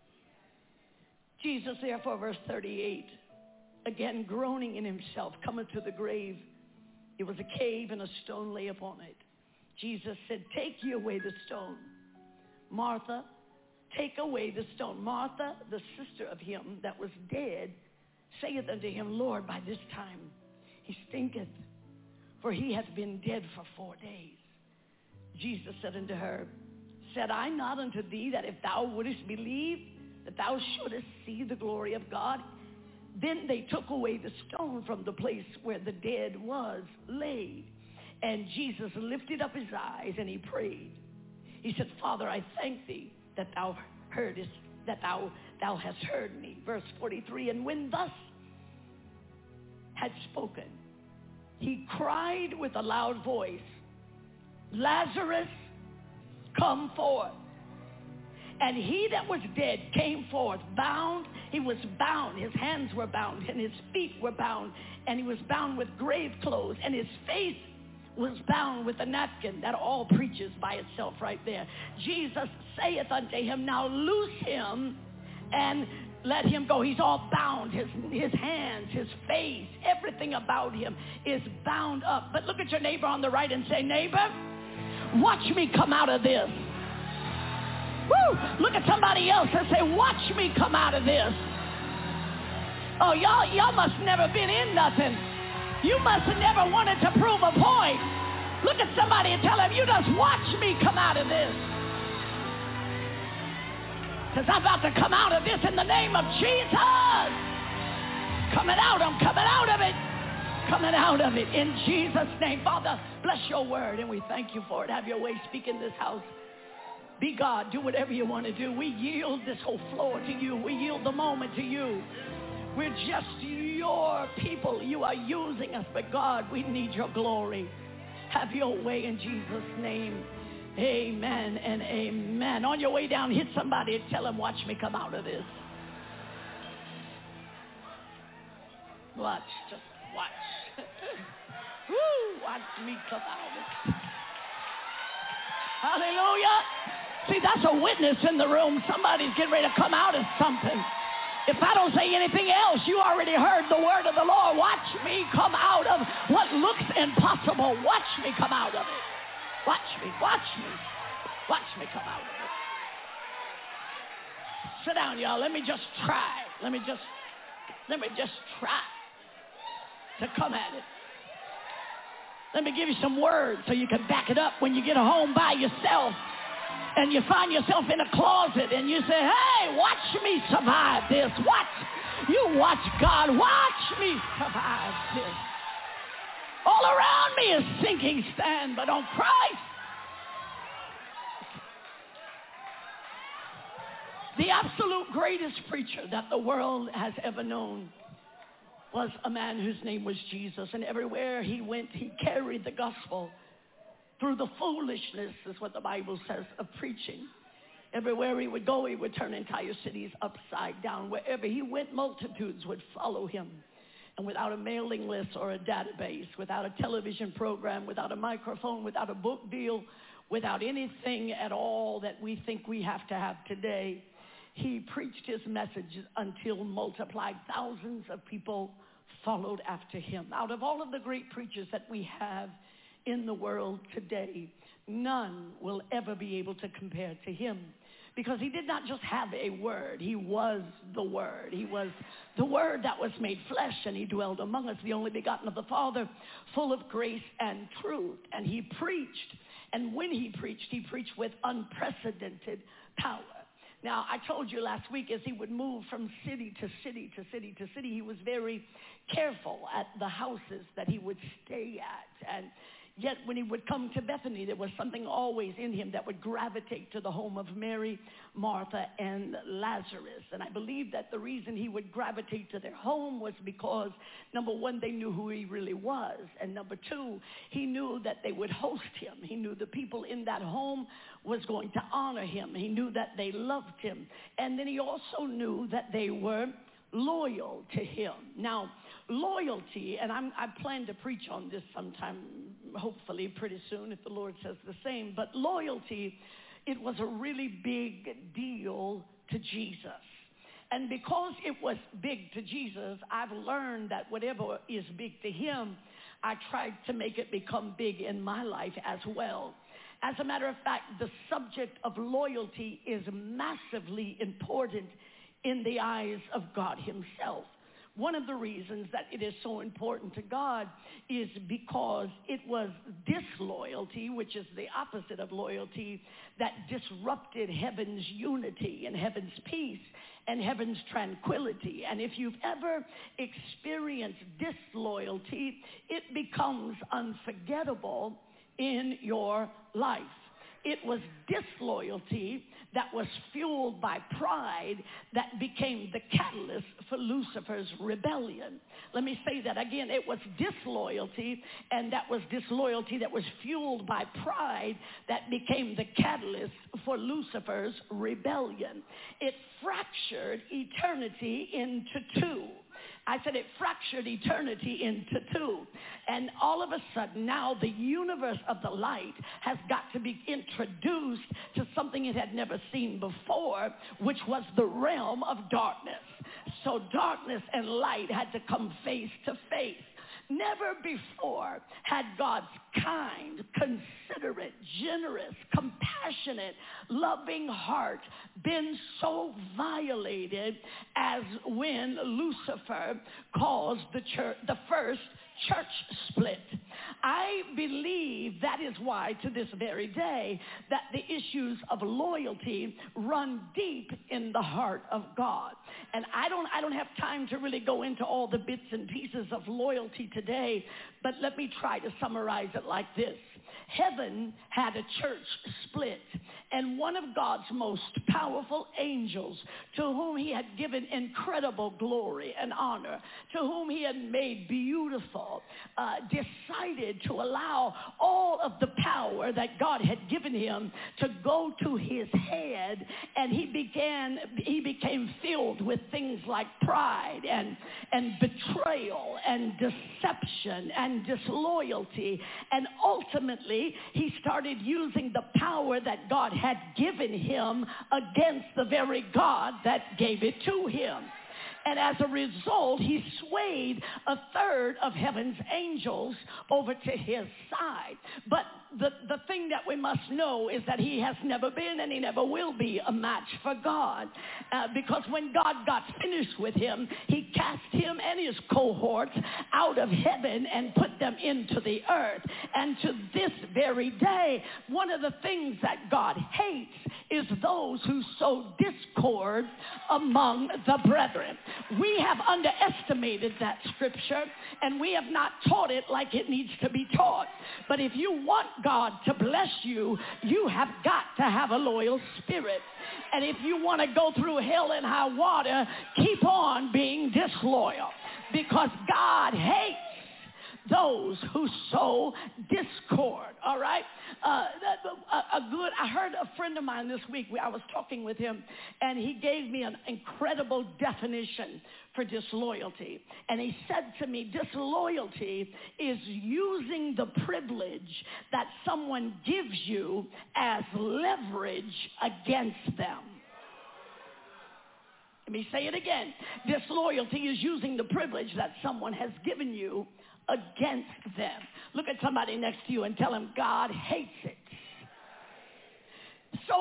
Jesus, therefore, verse 38, again groaning in himself, cometh to the grave. It was a cave, and a stone lay upon it. Jesus said, take ye away the stone. Martha, take away the stone. Martha, the sister of him that was dead, saith unto him, Lord, by this time he stinketh, for he hath been dead for 4 days. Jesus said unto her, said I not unto thee that if thou wouldest believe, that thou shouldest see the glory of God? Then they took away the stone from the place where the dead was laid. And Jesus lifted up his eyes and he prayed. He said, Father, I thank thee that thou heardest, that thou hast heard me. Verse 43, and when thus had spoken, he cried with a loud voice, Lazarus, come forth. And he that was dead came forth, bound. He was bound. His hands were bound, and his feet were bound, and he was bound with grave clothes, and his face was bound with a napkin. That all preaches by itself right there. Jesus saith unto him, now loose him and let him go. He's all bound. His hands, his face, everything about him is bound up. But look at your neighbor on the right and say, neighbor, watch me come out of this. Woo! Look at somebody else and say, watch me come out of this. Oh, y'all must never been in nothing. You must have never wanted to prove a point. Look at somebody and tell them, you just watch me come out of this. Because I'm about to come out of this in the name of Jesus. Coming out, I'm coming out of it. Coming out of it in Jesus' name. Father, bless your word, and we thank you for it. Have your way. Speak in this house. Be God. Do whatever you want to do. We yield this whole floor to you. We yield the moment to you. We're just your people. You are using us, but God, we need your glory. Have your way in Jesus' name. Amen and amen. On your way down, hit somebody and tell them, watch me come out of this. Watch. Just watch. Woo, watch me come out of it. Hallelujah. See, that's a witness in the room. Somebody's getting ready to come out of something. If I don't say anything else, you already heard the word of the Lord. Watch me come out of what looks impossible. Watch me come out of it. Watch me come out of it. Sit down, y'all. Let me just try. Let me just try to come at it. Let me give you some words so you can back it up when you get home by yourself and you find yourself in a closet and you say, hey, watch me survive this. Watch God. Watch me survive this. All around me is sinking sand, but on Christ, the absolute greatest preacher that the world has ever known was a man whose name was Jesus. And everywhere he went, he carried the gospel through the foolishness, is what the Bible says, of preaching. Everywhere he would go, he would turn entire cities upside down. Wherever he went, multitudes would follow him. And without a mailing list or a database, without a television program, without a microphone, without a book deal, without anything at all that we think we have to have today, he preached his message until multiplied. Thousands of people followed after him. Out of all of the great preachers that we have in the world today, none will ever be able to compare to him, because he did not just have a word. He was the Word. He was the Word that was made flesh, and he dwelled among us, the only begotten of the Father, full of grace and truth. And he preached, and when he preached with unprecedented power. Now, I told you last week, as he would move from city to city to city to city, he was very careful at the houses that he would stay at. And yet when he would come to Bethany, there was something always in him that would gravitate to the home of Mary, Martha, and Lazarus. And I believe that the reason he would gravitate to their home was because, number one, they knew who he really was. And number two, he knew that they would host him. He knew the people in that home was going to honor him. He knew that they loved him. And then he also knew that they were loyal to him. Now, loyalty, and I plan to preach on this sometime, hopefully pretty soon if the Lord says the same, but loyalty, it was a really big deal to Jesus. And because it was big to Jesus, I've learned that whatever is big to him, I tried to make it become big in my life as well. As a matter of fact, the subject of loyalty is massively important in the eyes of God himself. One of the reasons that it is so important to God is because it was disloyalty, which is the opposite of loyalty, that disrupted heaven's unity and heaven's peace and heaven's tranquility. And if you've ever experienced disloyalty, it becomes unforgettable in your life. It was disloyalty that was fueled by pride that became the catalyst for Lucifer's rebellion. Let me say that again. It was disloyalty, and that was disloyalty that was fueled by pride that became the catalyst for Lucifer's rebellion. It fractured eternity into two. I said it fractured eternity into two. And all of a sudden, now the universe of the light has got to be introduced to something it had never seen before, which was the realm of darkness. So darkness and light had to come face to face. Never before had God's kind, considerate, generous, compassionate, loving heart been so violated as when Lucifer caused the first church split. I believe that is why to this very day that the issues of loyalty run deep in the heart of God. And I don't have time to really go into all the bits and pieces of loyalty today, but let me try to summarize it like this. Heaven had a church split, and one of God's most powerful angels, to whom he had given incredible glory and honor, to whom he had made beautiful, decided to allow all of the power that God had given him to go to his head, and he became filled with things like pride and betrayal and deception and disloyalty, and ultimately he started using the power that God had had given him against the very God that gave it to him. And as a result, he swayed a third of heaven's angels over to his side. But the thing that we must know is that he has never been and he never will be a match for God. Because when God got finished with him, he cast him and his cohorts out of heaven and put them into the earth. And to this very day, one of the things that God hates is those who sow discord among the brethren. We have underestimated that scripture, and we have not taught it like it needs to be taught. But if you want God to bless you, you have got to have a loyal spirit. And if you want to go through hell and high water, keep on being disloyal, because God hates those who sow discord. All right. I heard a friend of mine this week. I was talking with him, and he gave me an incredible definition for disloyalty. And he said to me, disloyalty is using the privilege that someone gives you as leverage against them. Let me say it again. Disloyalty is using the privilege that someone has given you against them. Look at somebody next to you and tell them God hates it. So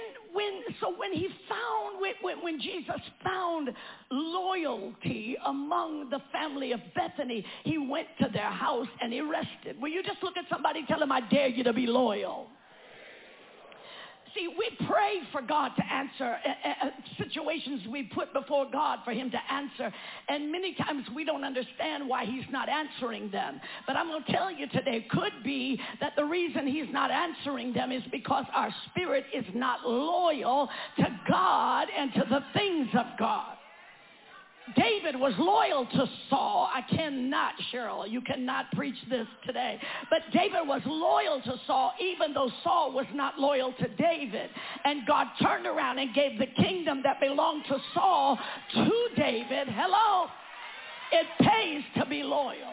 when Jesus found loyalty among the family of Bethany, he went to their house and he rested. Will you just look at somebody and tell them, I dare you to be loyal? See, we pray for God to answer situations we put before God for him to answer. And many times we don't understand why he's not answering them. But I'm going to tell you today, could be that the reason he's not answering them is because our spirit is not loyal to God and to the things of God. David was loyal to Saul. I cannot, Cheryl, you cannot preach this today. But David was loyal to Saul, even though Saul was not loyal to David. And God turned around and gave the kingdom that belonged to Saul to David. Hello? It pays to be loyal.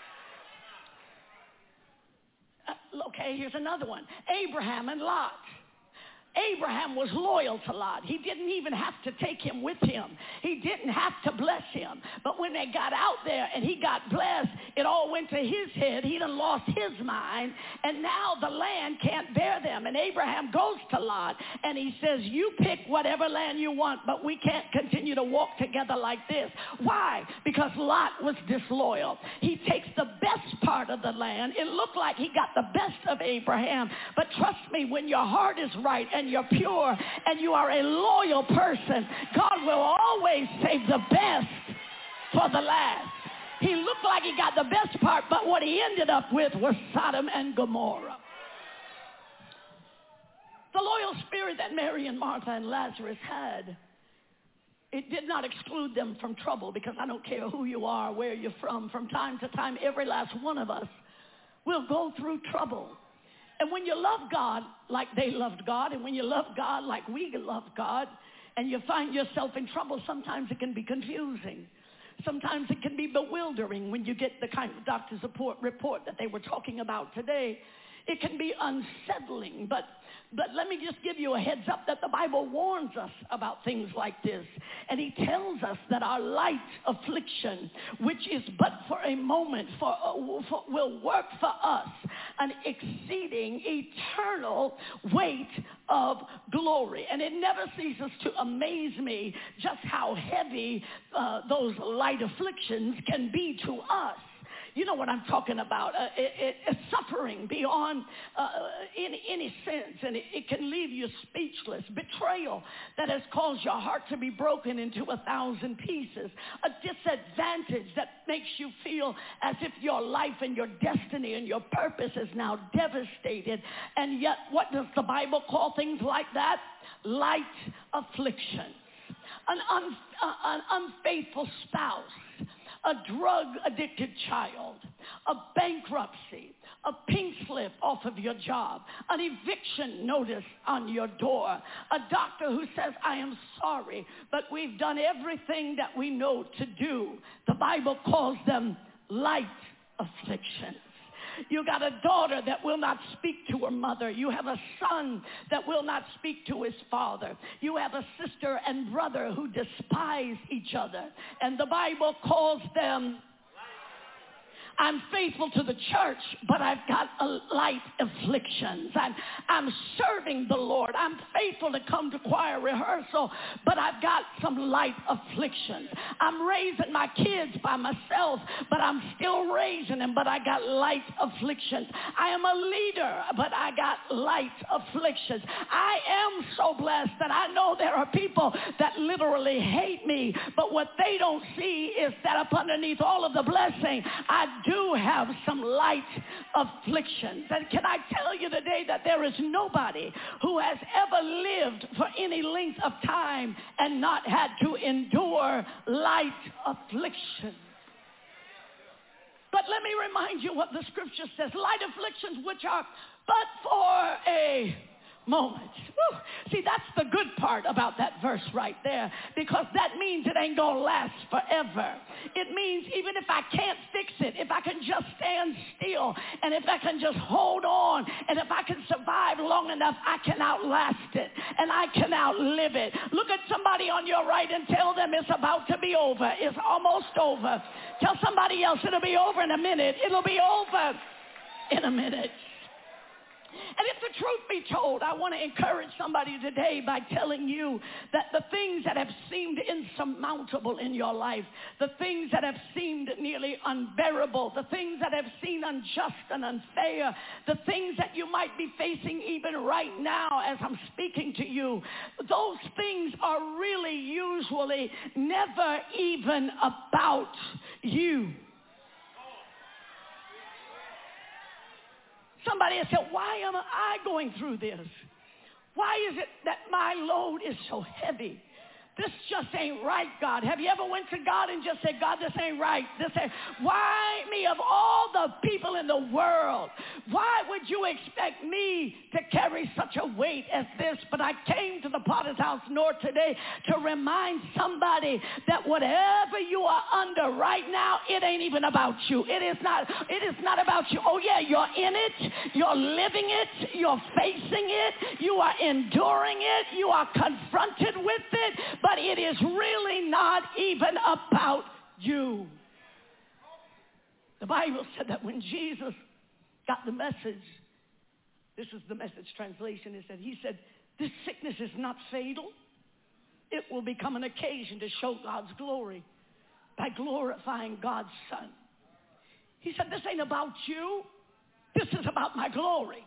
Okay, here's another one. Abraham and Lot. Abraham was loyal to Lot. He didn't even have to take him with him. He didn't have to bless him. But when they got out there and he got blessed, it all went to his head. He done lost his mind, and now the land can't bear them. And Abraham goes to Lot, and he says, you pick whatever land you want, but we can't continue to walk together like this. Why? Because Lot was disloyal. He takes the best part of the land. It looked like he got the best of Abraham. But trust me, when your heart is right and you're pure and you are a loyal person, God will always save the best for the last. He looked like he got the best part, but what he ended up with was Sodom and Gomorrah. The loyal spirit that Mary and Martha and Lazarus had, it did not exclude them from trouble, because I don't care who you are, where you're from time to time, every last one of us will go through trouble. And when you love God like they loved God, and when you love God like we love God, and you find yourself in trouble, sometimes it can be confusing. Sometimes it can be bewildering when you get the kind of doctor's report that they were talking about today. It can be unsettling, but let me just give you a heads up that the Bible warns us about things like this. And he tells us that our light affliction, which is but for a moment, will work for us an exceeding eternal weight of glory. And it never ceases to amaze me just how heavy those light afflictions can be to us. You know what I'm talking about. It's suffering beyond any sense, and it can leave you speechless. Betrayal that has caused your heart to be broken into 1,000 pieces. A disadvantage that makes you feel as if your life and your destiny and your purpose is now devastated. And yet, what does the Bible call things like that? Light afflictions. An unfaithful spouse. A drug-addicted child, a bankruptcy, a pink slip off of your job, an eviction notice on your door, a doctor who says, I am sorry, but we've done everything that we know to do. The Bible calls them light afflictions. You got a daughter that will not speak to her mother. You have a son that will not speak to his father. You have a sister and brother who despise each other. And the Bible calls them, I'm faithful to the church, but I've got light afflictions. I'm serving the Lord. I'm faithful to come to choir rehearsal, but I've got some light afflictions. I'm raising my kids by myself, but I'm still raising them, but I got light afflictions. I am a leader, but I got light afflictions. I am so blessed that I know there are people that literally hate me, but what they don't see is that up underneath all of the blessing, I do have some light afflictions. And can I tell you today that there is nobody who has ever lived for any length of time and not had to endure light afflictions. But let me remind you what the scripture says. Light afflictions which are but for a moment. Woo. See, that's the good part about that verse right there, because that means it ain't gonna last forever. It means even if I can't fix it, if I can just stand still, and if I can just hold on, and if I can survive long enough, I can outlast it, and I can outlive it. Look at somebody on your right and tell them it's about to be over. It's almost over. Tell somebody else it'll be over in a minute. It'll be over in a minute. And if the truth be told, I want to encourage somebody today by telling you that the things that have seemed insurmountable in your life, the things that have seemed nearly unbearable, the things that have seemed unjust and unfair, the things that you might be facing even right now as I'm speaking to you, those things are really usually never even about you. Somebody has said, why am I going through this? Why is it that my load is so heavy? This just ain't right, God. Have you ever went to God and just said, God, this ain't right. This ain't. Why me of all the people in the world? Why would you expect me to carry such a weight as this? But I came to the Potter's House North today to remind somebody that whatever you are under right now, it ain't even about you. It is not about you. Oh yeah, you're in it. You're living it. You're facing it. You are enduring it. You are confronted with it. But it is really not even about you. The Bible said that when Jesus got the message, this is the Message translation, he said, this sickness is not fatal. It will become an occasion to show God's glory by glorifying God's Son. He said, this ain't about you. This is about my glory.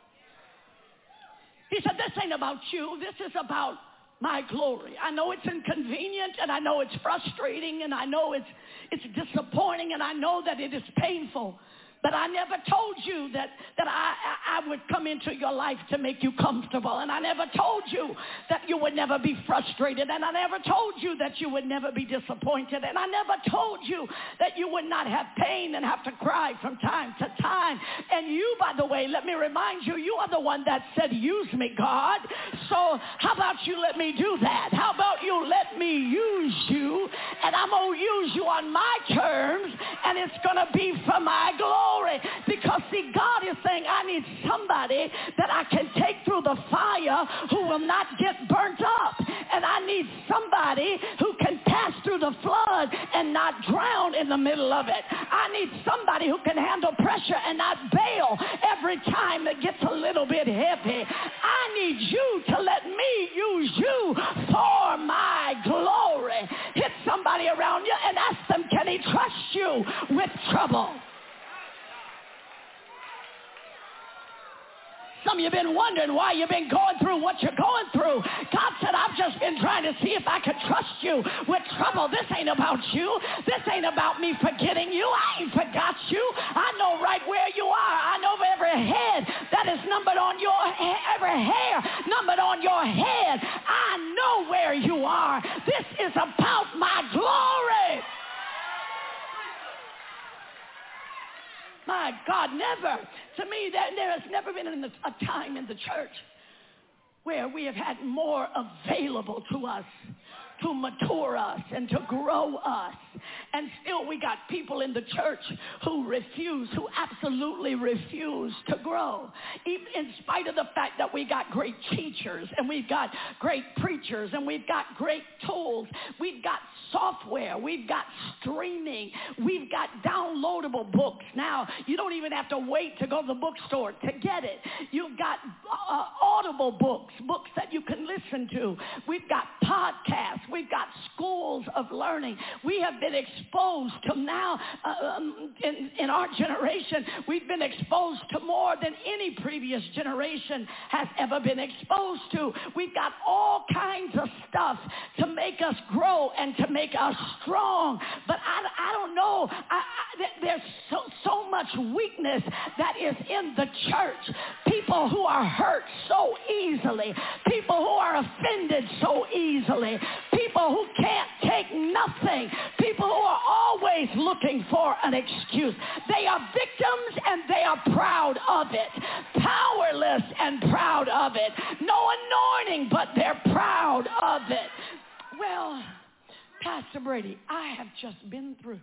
He said, this ain't about you. This is about my glory. I know it's inconvenient, and I know it's frustrating, and I know it's disappointing, and I know that it is painful. But I never told you that I would come into your life to make you comfortable. And I never told you that you would never be frustrated. And I never told you that you would never be disappointed. And I never told you that you would not have pain and have to cry from time to time. And you, by the way, let me remind you, you are the one that said, use me, God. So how about you let me do that? How about you let me use you? And I'm going to use you on my terms, and it's going to be for my glory. Because, see, God is saying, I need somebody that I can take through the fire who will not get burnt up. And I need somebody who can pass through the flood and not drown in the middle of it. I need somebody who can handle pressure and not bail every time it gets a little bit heavy. I need you to let me use you for my glory. Hit somebody around you and ask them, can he trust you with trouble? Some of you have been wondering why you've been going through what you're going through. God said, I've just been trying to see if I could trust you with trouble. This ain't about you. This ain't about me forgetting you. I ain't forgot you. I know right where you are. I know every head that is numbered on your head, every hair numbered on your head. I know where you are. This is about my glory. My God, never. To me, there has never been a time in the church where we have had more available to us to mature us and to grow us. And still we got people in the church who absolutely refuse to grow. Even in spite of the fact that we got great teachers and we've got great preachers and we've got great tools, we've got software, we've got streaming, we've got downloadable books. Now, you don't even have to wait to go to the bookstore to get it. You've got audible books that you can listen to. We've got podcasts. We've got schools of learning. We have been exposed to now, in our generation, we've been exposed to more than any previous generation has ever been exposed to. We've got all kinds of stuff to make us grow and to make us strong. But I don't know. There's so much weakness that is in the church. People who are hurt so easily. People who are offended so easily. People who can't take nothing. People who are always looking for an excuse. They are victims and they are proud of it. Powerless and proud of it. No anointing, but they're proud of it. Well, Pastor Brady, I have just been through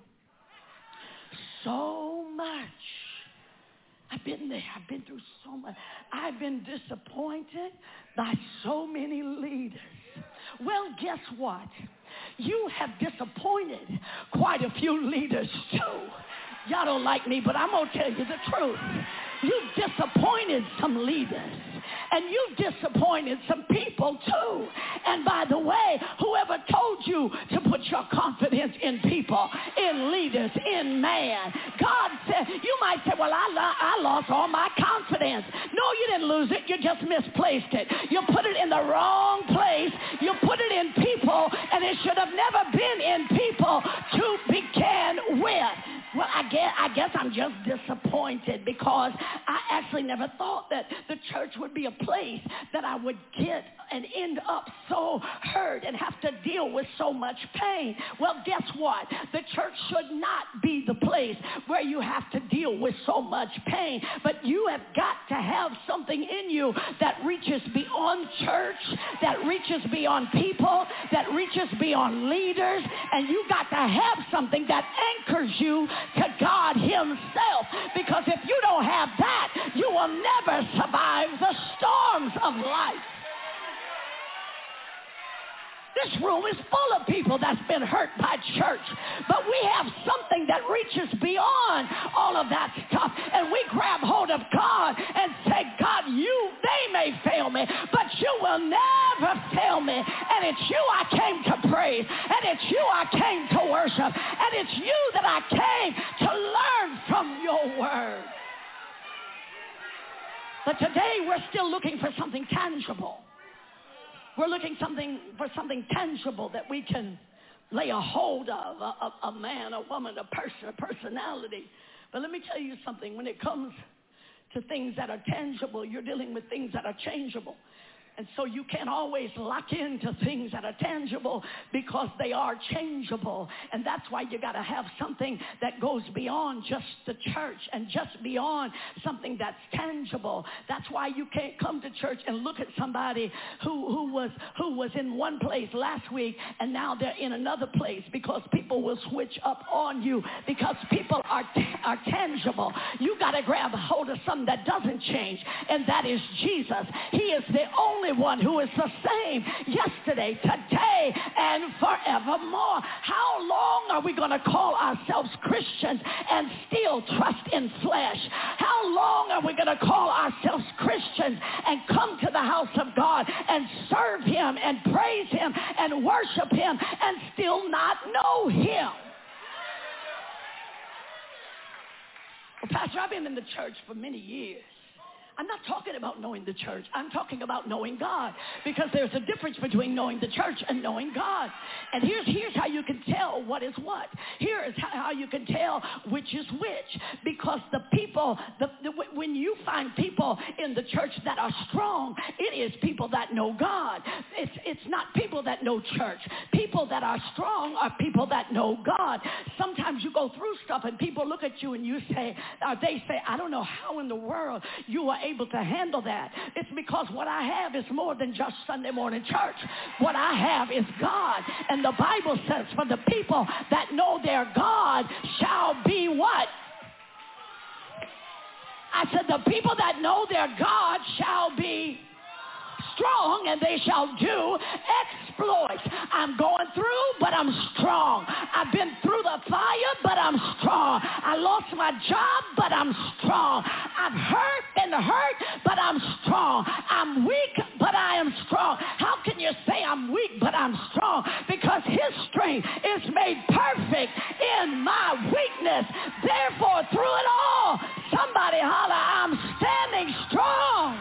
so much. I've been there. I've been through so much. I've been disappointed by so many leaders. Well, guess what? You have disappointed quite a few leaders too. Y'all don't like me, but I'm going to tell you the truth. You've disappointed some leaders. And you've disappointed some people too. And by the way, whoever told you to put your confidence in people, in leaders, in man? God said, you might say, well, I lost all my confidence. No, you didn't lose it. You just misplaced it. You put it in the wrong place. You put it in people, and it should have never been in people to begin with. Well, I guess I'm just disappointed because I actually never thought that the church would be a place that I would get and end up so hurt and have to deal with so much pain. Well, guess what? The church should not be the place where you have to deal with so much pain. But you have got to have something in you that reaches beyond church, that reaches beyond people, that reaches beyond leaders. And you got to have something that anchors you to God himself. Because if you don't have that, you will never survive the storms of life. This room is full of people that's been hurt by church. But we have something that reaches beyond all of that stuff. And we grab hold of God and say, God, they may fail me, but you will never fail me. And it's you I came to praise. And it's you I came to worship. And it's you that I came to learn from your word. But today we're still looking for something tangible. We're looking for something tangible that we can lay a hold of, a man, a woman, a person, a personality. But let me tell you something. When it comes to things that are tangible, you're dealing with things that are changeable. And so you can't always lock into things that are tangible because they are changeable. And that's why you got to have something that goes beyond just the church and just beyond something that's tangible. That's why you can't come to church and look at somebody who was in one place last week and now they're in another place, because people will switch up on you because people are tangible. You got to grab hold of something that doesn't change, and that is Jesus. He is the only one who is the same yesterday, today, and forevermore. How long are we going to call ourselves Christians and still trust in flesh? How long are we going to call ourselves Christians and come to the house of God and serve him and praise him and worship him and still not know him? Well, Pastor, I've been in the church for many years. I'm not talking about knowing the church. I'm talking about knowing God, because there's a difference between knowing the church and knowing God. And here's how you can tell what is what. Here is how you can tell which is which, because the people, when you find people in the church that are strong, it is people that know God. It's not people that know church. People that are strong are people that know God. Sometimes you go through stuff and people look at you and they say, I don't know how in the world you are able to handle that. It's because what I have is more than just Sunday morning church. What I have is God. And the Bible says, for the people that know their God shall be what? I said, the people that know their God shall be strong, and they shall do exploits. I'm going through, but I'm strong. I've been through the fire, but I'm strong. I lost my job, but I'm strong. I've hurt, but I'm strong. I'm weak, but I am strong. How can you say I'm weak, but I'm strong? Because his strength is made perfect in my weakness. Therefore, through it all, somebody holler, I'm standing strong.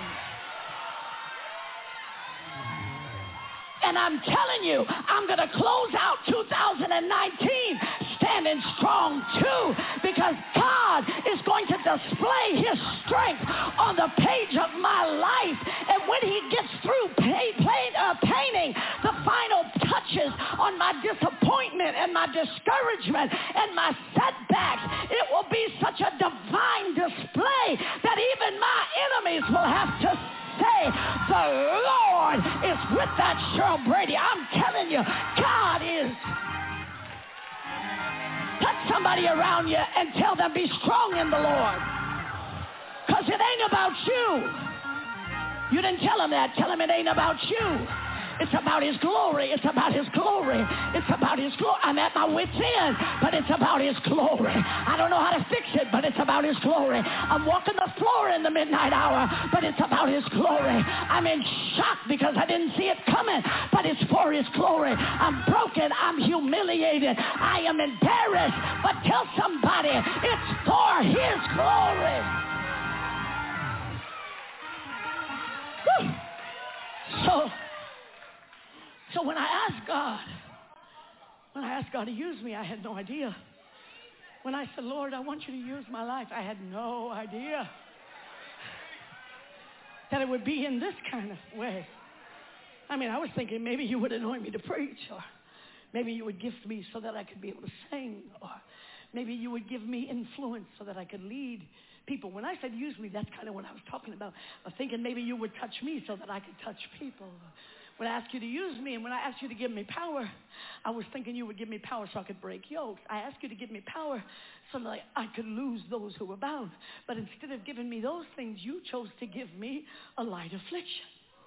And I'm telling you, I'm going to close out 2019 standing strong too, because God is going to display his strength on the page of my life. And when he gets through painting the final touches on my disappointment and my discouragement and my setbacks, it will be such a divine display that even my enemies will have to say, the Lord is with that Cheryl Brady. I'm telling you, God is. Touch somebody around you and tell them, be strong in the Lord. Because it ain't about you. You didn't tell him that. Tell him it ain't about you. It's about his glory. It's about his glory. It's about his glory. I'm at my wit's end, but it's about his glory. I don't know how to fix it, but it's about his glory. I'm walking the floor in the midnight hour, but it's about his glory. I'm in shock because I didn't see it coming, but it's for his glory. I'm broken. I'm humiliated. I am embarrassed, but tell somebody it's for his glory. Whew. So when I asked God to use me, I had no idea. When I said, Lord, I want you to use my life, I had no idea that it would be in this kind of way. I mean, I was thinking maybe you would anoint me to preach, or maybe you would gift me so that I could be able to sing, or maybe you would give me influence so that I could lead people. When I said use me, that's kind of what I was talking about. I was thinking maybe you would touch me so that I could touch people. When I asked you to use me, and when I asked you to give me power, I was thinking you would give me power so I could break yokes. I asked you to give me power so that I could lose those who were bound. But instead of giving me those things, you chose to give me a light affliction.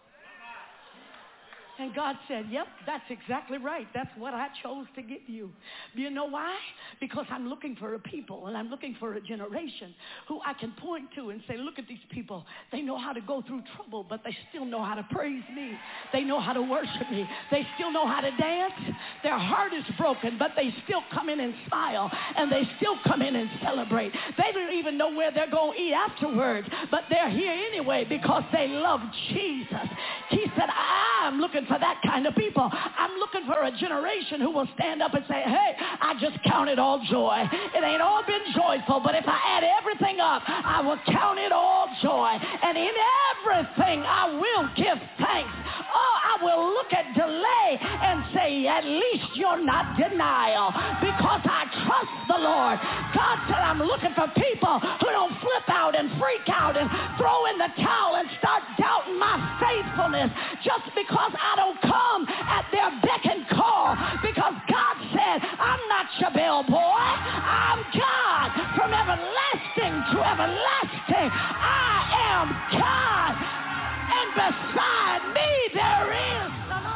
And God said, yep, that's exactly right. That's what I chose to give you. Do you know why? Because I'm looking for a people, and I'm looking for a generation who I can point to and say, look at these people. They know how to go through trouble, but they still know how to praise me. They know how to worship me. They still know how to dance. Their heart is broken, but they still come in and smile, and they still come in and celebrate. They don't even know where they're going to eat afterwards, but they're here anyway because they love Jesus. He said, I'm looking for that kind of people. I'm looking for a generation who will stand up and say, hey, I just count it all joy. It ain't all been joyful, but if I add everything up, I will count it all joy. And in everything, I will give thanks. Oh, I will look at delay and say, at least you're not denial, because I trust the Lord. God said, I'm looking for people who don't flip out and freak out and throw in the towel and start doubting my faithfulness just because I don't come at their beck and call, because God said, I'm not your bellboy. I'm God. From everlasting to everlasting, I am God. And beside me, there is none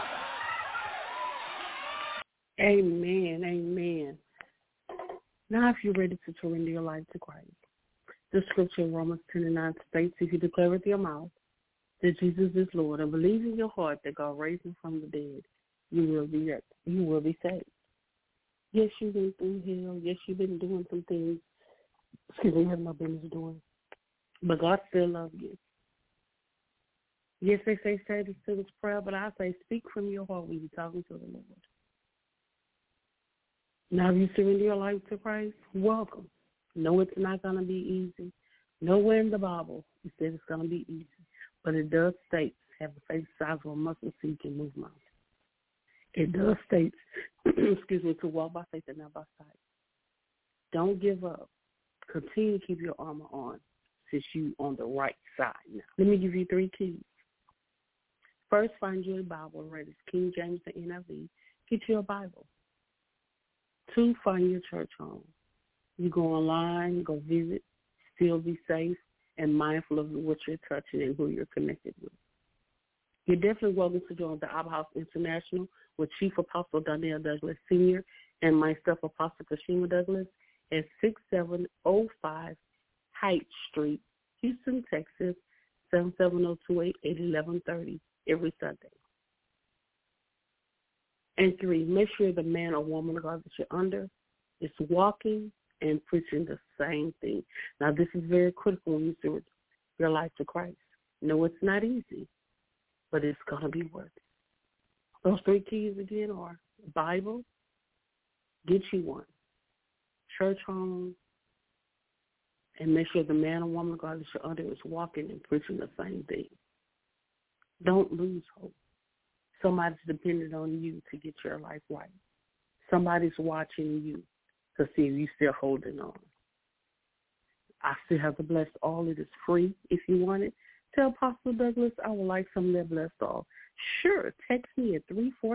other. Amen. Amen. Now, if you're ready to surrender your life to Christ, the scripture in Romans 10:9 states, if you declare with your mouth that Jesus is Lord and believe in your heart that God raised him from the dead, you will be saved. Yes, you've been through hell. Yes, you've been doing some things you have no business doing. But God still loves you. Yes, they say this to this prayer, but I say speak from your heart when you're talking to the Lord. Now, if you surrender your life to Christ, welcome. No, it's not going to be easy. Nowhere in the Bible it says it's going to be easy. But it does state, have a faith the size of a mustard seed can move mountains. It does state, to walk by faith and not by sight. Don't give up. Continue to keep your armor on. since you on the right side now. Let me give you 3 keys. First, find you a Bible, read as King James or NIV. Get you a Bible. 2, find your church home. You go online, go visit, still be safe and mindful of what you're touching and who you're connected with. You're definitely welcome to join the Abba House International with Chief Apostle Donnell Douglas Sr. and myself, Apostle Kashima Douglas, at 6705 Heights Street, Houston, Texas, 77028 at 1130 every Sunday. And 3, make sure the man or woman of God that you're under is walking and preaching the same thing. Now, this is very critical when you surrender your life to Christ. No, it's not easy, but it's going to be worth it. Those 3 keys again are Bible, get you one, church home, and make sure the man or woman of God that you're under is walking and preaching the same thing. Don't lose hope. Somebody's dependent on you to get your life right. Somebody's watching you to see if you're still holding on. I still have the blessed all. It is free if you want it. Tell Apostle Douglas I would like some of that blessed all. Sure, text me at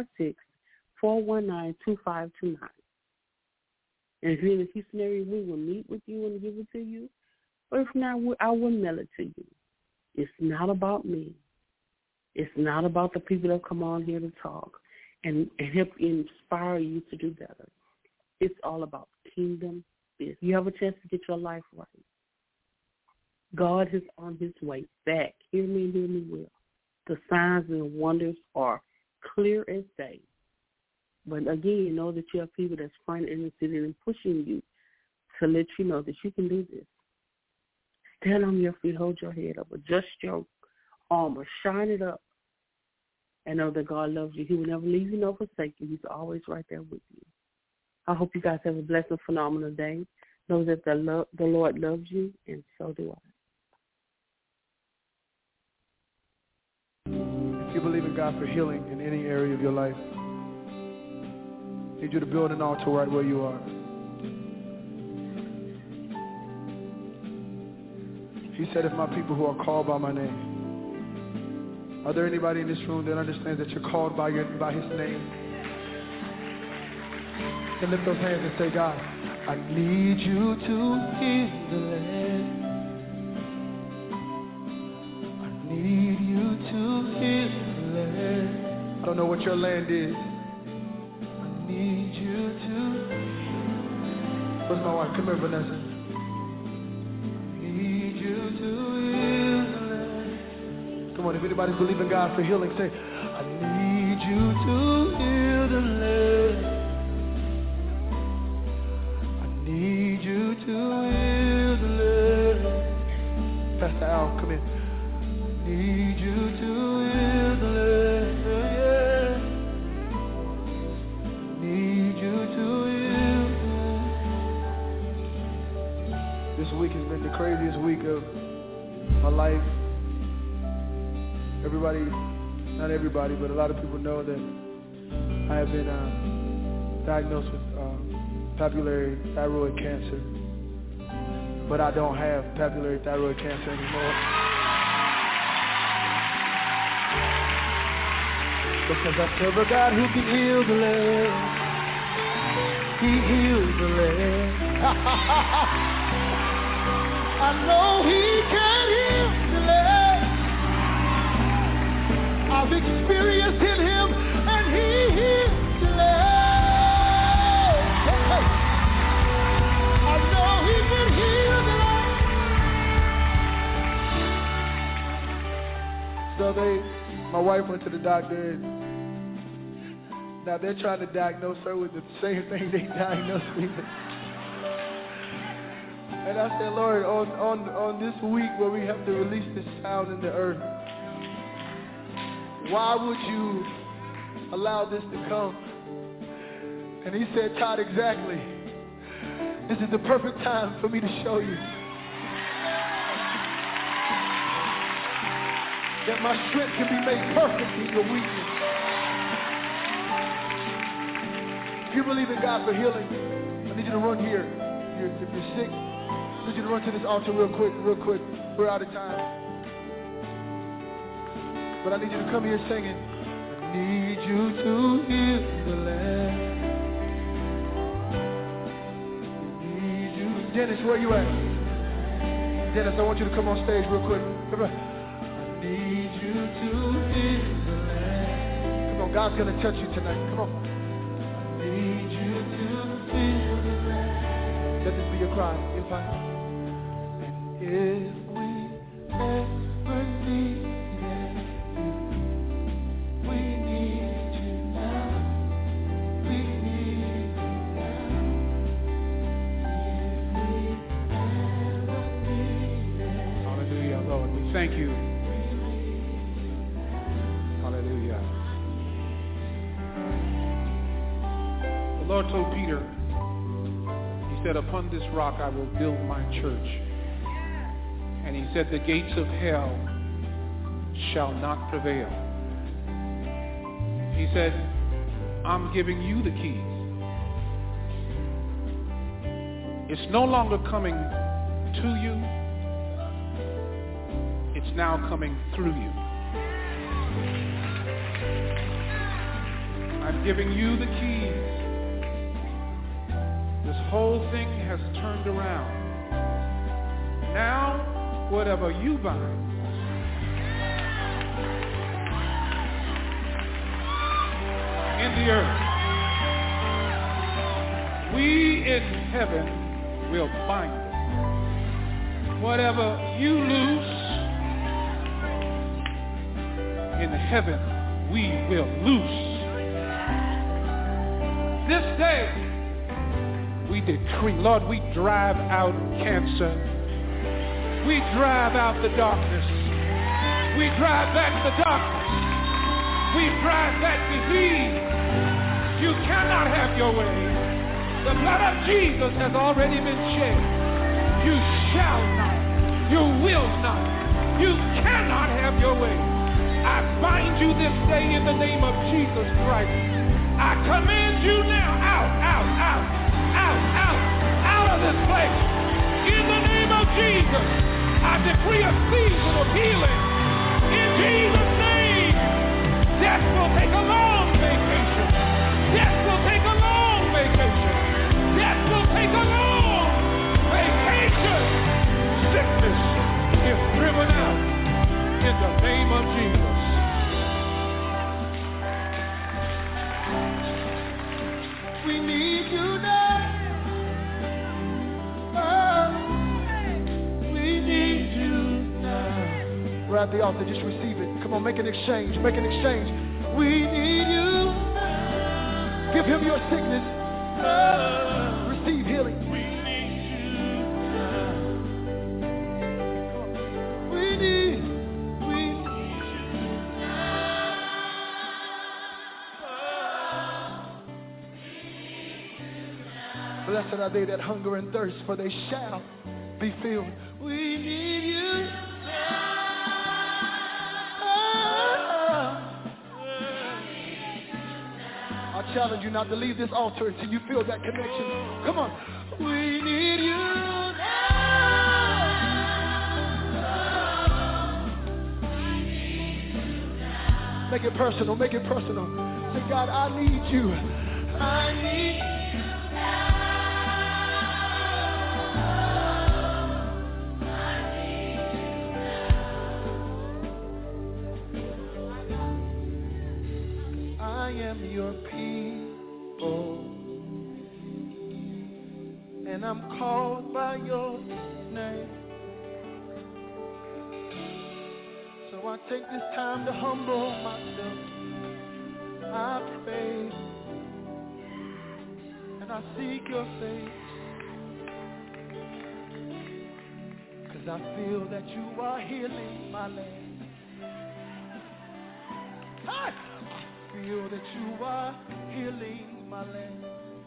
346-419-2529. And if you're in the Houston area, we will meet with you and give it to you. Or if not, I will mail it to you. It's not about me. It's not about the people that come on here to talk and help inspire you to do better. It's all about kingdom business. You have a chance to get your life right. God is on his way back. Hear me well. The signs and wonders are clear as day. But again, know that you have people that's praying, interceding, and pushing you to let you know that you can do this. Stand on your feet, hold your head up, adjust your armor, shine it up, and know that God loves you. He will never leave you nor forsake you. He's always right there with you. I hope you guys have a blessed and phenomenal day. Know that the Lord loves you, and so do I. If you believe in God for healing in any area of your life, I need you to build an altar right where you are. He said, if my people who are called by my name. Are there anybody in this room that understands that you're called by his name? Then lift those hands and say, God, I need you to heal the land. I need you to heal the land. I don't know what your land is. I need you to. Where's my wife? Come here, Vanessa. Need you to heal the land. Come on, if anybody's believing God for healing, say, I need you to heal the land. Need you to heal the land. Pastor Al, come in. Need you to heal the land. Yeah. Need you to heal the land. This week has been the craziest week of my life. Everybody, not everybody, but a lot of people know that I have been diagnosed with papillary thyroid cancer, but I don't have papillary thyroid cancer anymore because I serve a God who can heal the land. He heals the land. I know He can heal the land. I've experienced in Him, and He heals the land. I know He can heal the land. So my wife went to the doctor, and now they're trying to diagnose her with the same thing they diagnosed me with. And I said, Lord, on this week where we have to release this sound in the earth, why would you allow this to come? And he said, Todd, exactly. This is the perfect time for me to show you that my strength can be made perfect in your weakness. If you believe in God for healing, I need you to run here. If you're sick, I need you to run to this altar real quick. We're out of time. But I need you to come here singing. I need you to heal the land. I need you. Dennis, where you at? Dennis, I want you to come on stage real quick. Come on. I need you to heal the land. Come on, God's going to touch you tonight. Come on. I need you to heal the land. Let this be your cry. If we ever needed you, we need you now. We need you now. If we ever needed. Hallelujah, Lord. We thank you. Hallelujah. The Lord told Peter, he said, upon this rock I will build my church. And he said, the gates of hell shall not prevail. He said, I'm giving you the keys. It's no longer coming to you. It's now coming through you. I'm giving you the keys. This whole thing has turned around. Now, whatever you bind in the earth, we in heaven will bind it. Whatever you loose in heaven, we will loose. This day, we decree, Lord, we drive out cancer. We drive out the darkness. We drive back the darkness. We drive that disease. You cannot have your way. The blood of Jesus has already been shed. You shall not. You will not. You cannot have your way. I bind you this day in the name of Jesus Christ. I command you now out of this place. In the name of Jesus. I decree a season of healing in Jesus' name. Death will take a long vacation. Death will take a long vacation. Death will take a long vacation. Sickness is driven out in the name of Jesus. We need you now. We're at the altar, just receive it. Come on, make an exchange, make an exchange. We need you. Give him your sickness. Receive healing. We need you. We need you. Blessed are they that hunger and thirst, for they shall be filled. We need you. I challenge you not to leave this altar until you feel that connection. Come on. We need you now. Make it personal. Make it personal. Say, God, I need you. I need you. I am your people, and I'm called by your name. So I take this time to humble myself. I pray, and I seek your face, 'cause I feel that you are healing my land. Hey! Feel that you are healing my land.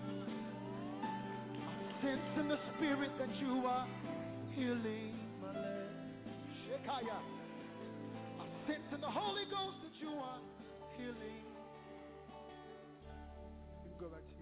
I sense in the spirit that you are healing my land. Shekaya. I sense in the Holy Ghost that you are healing. You can go back to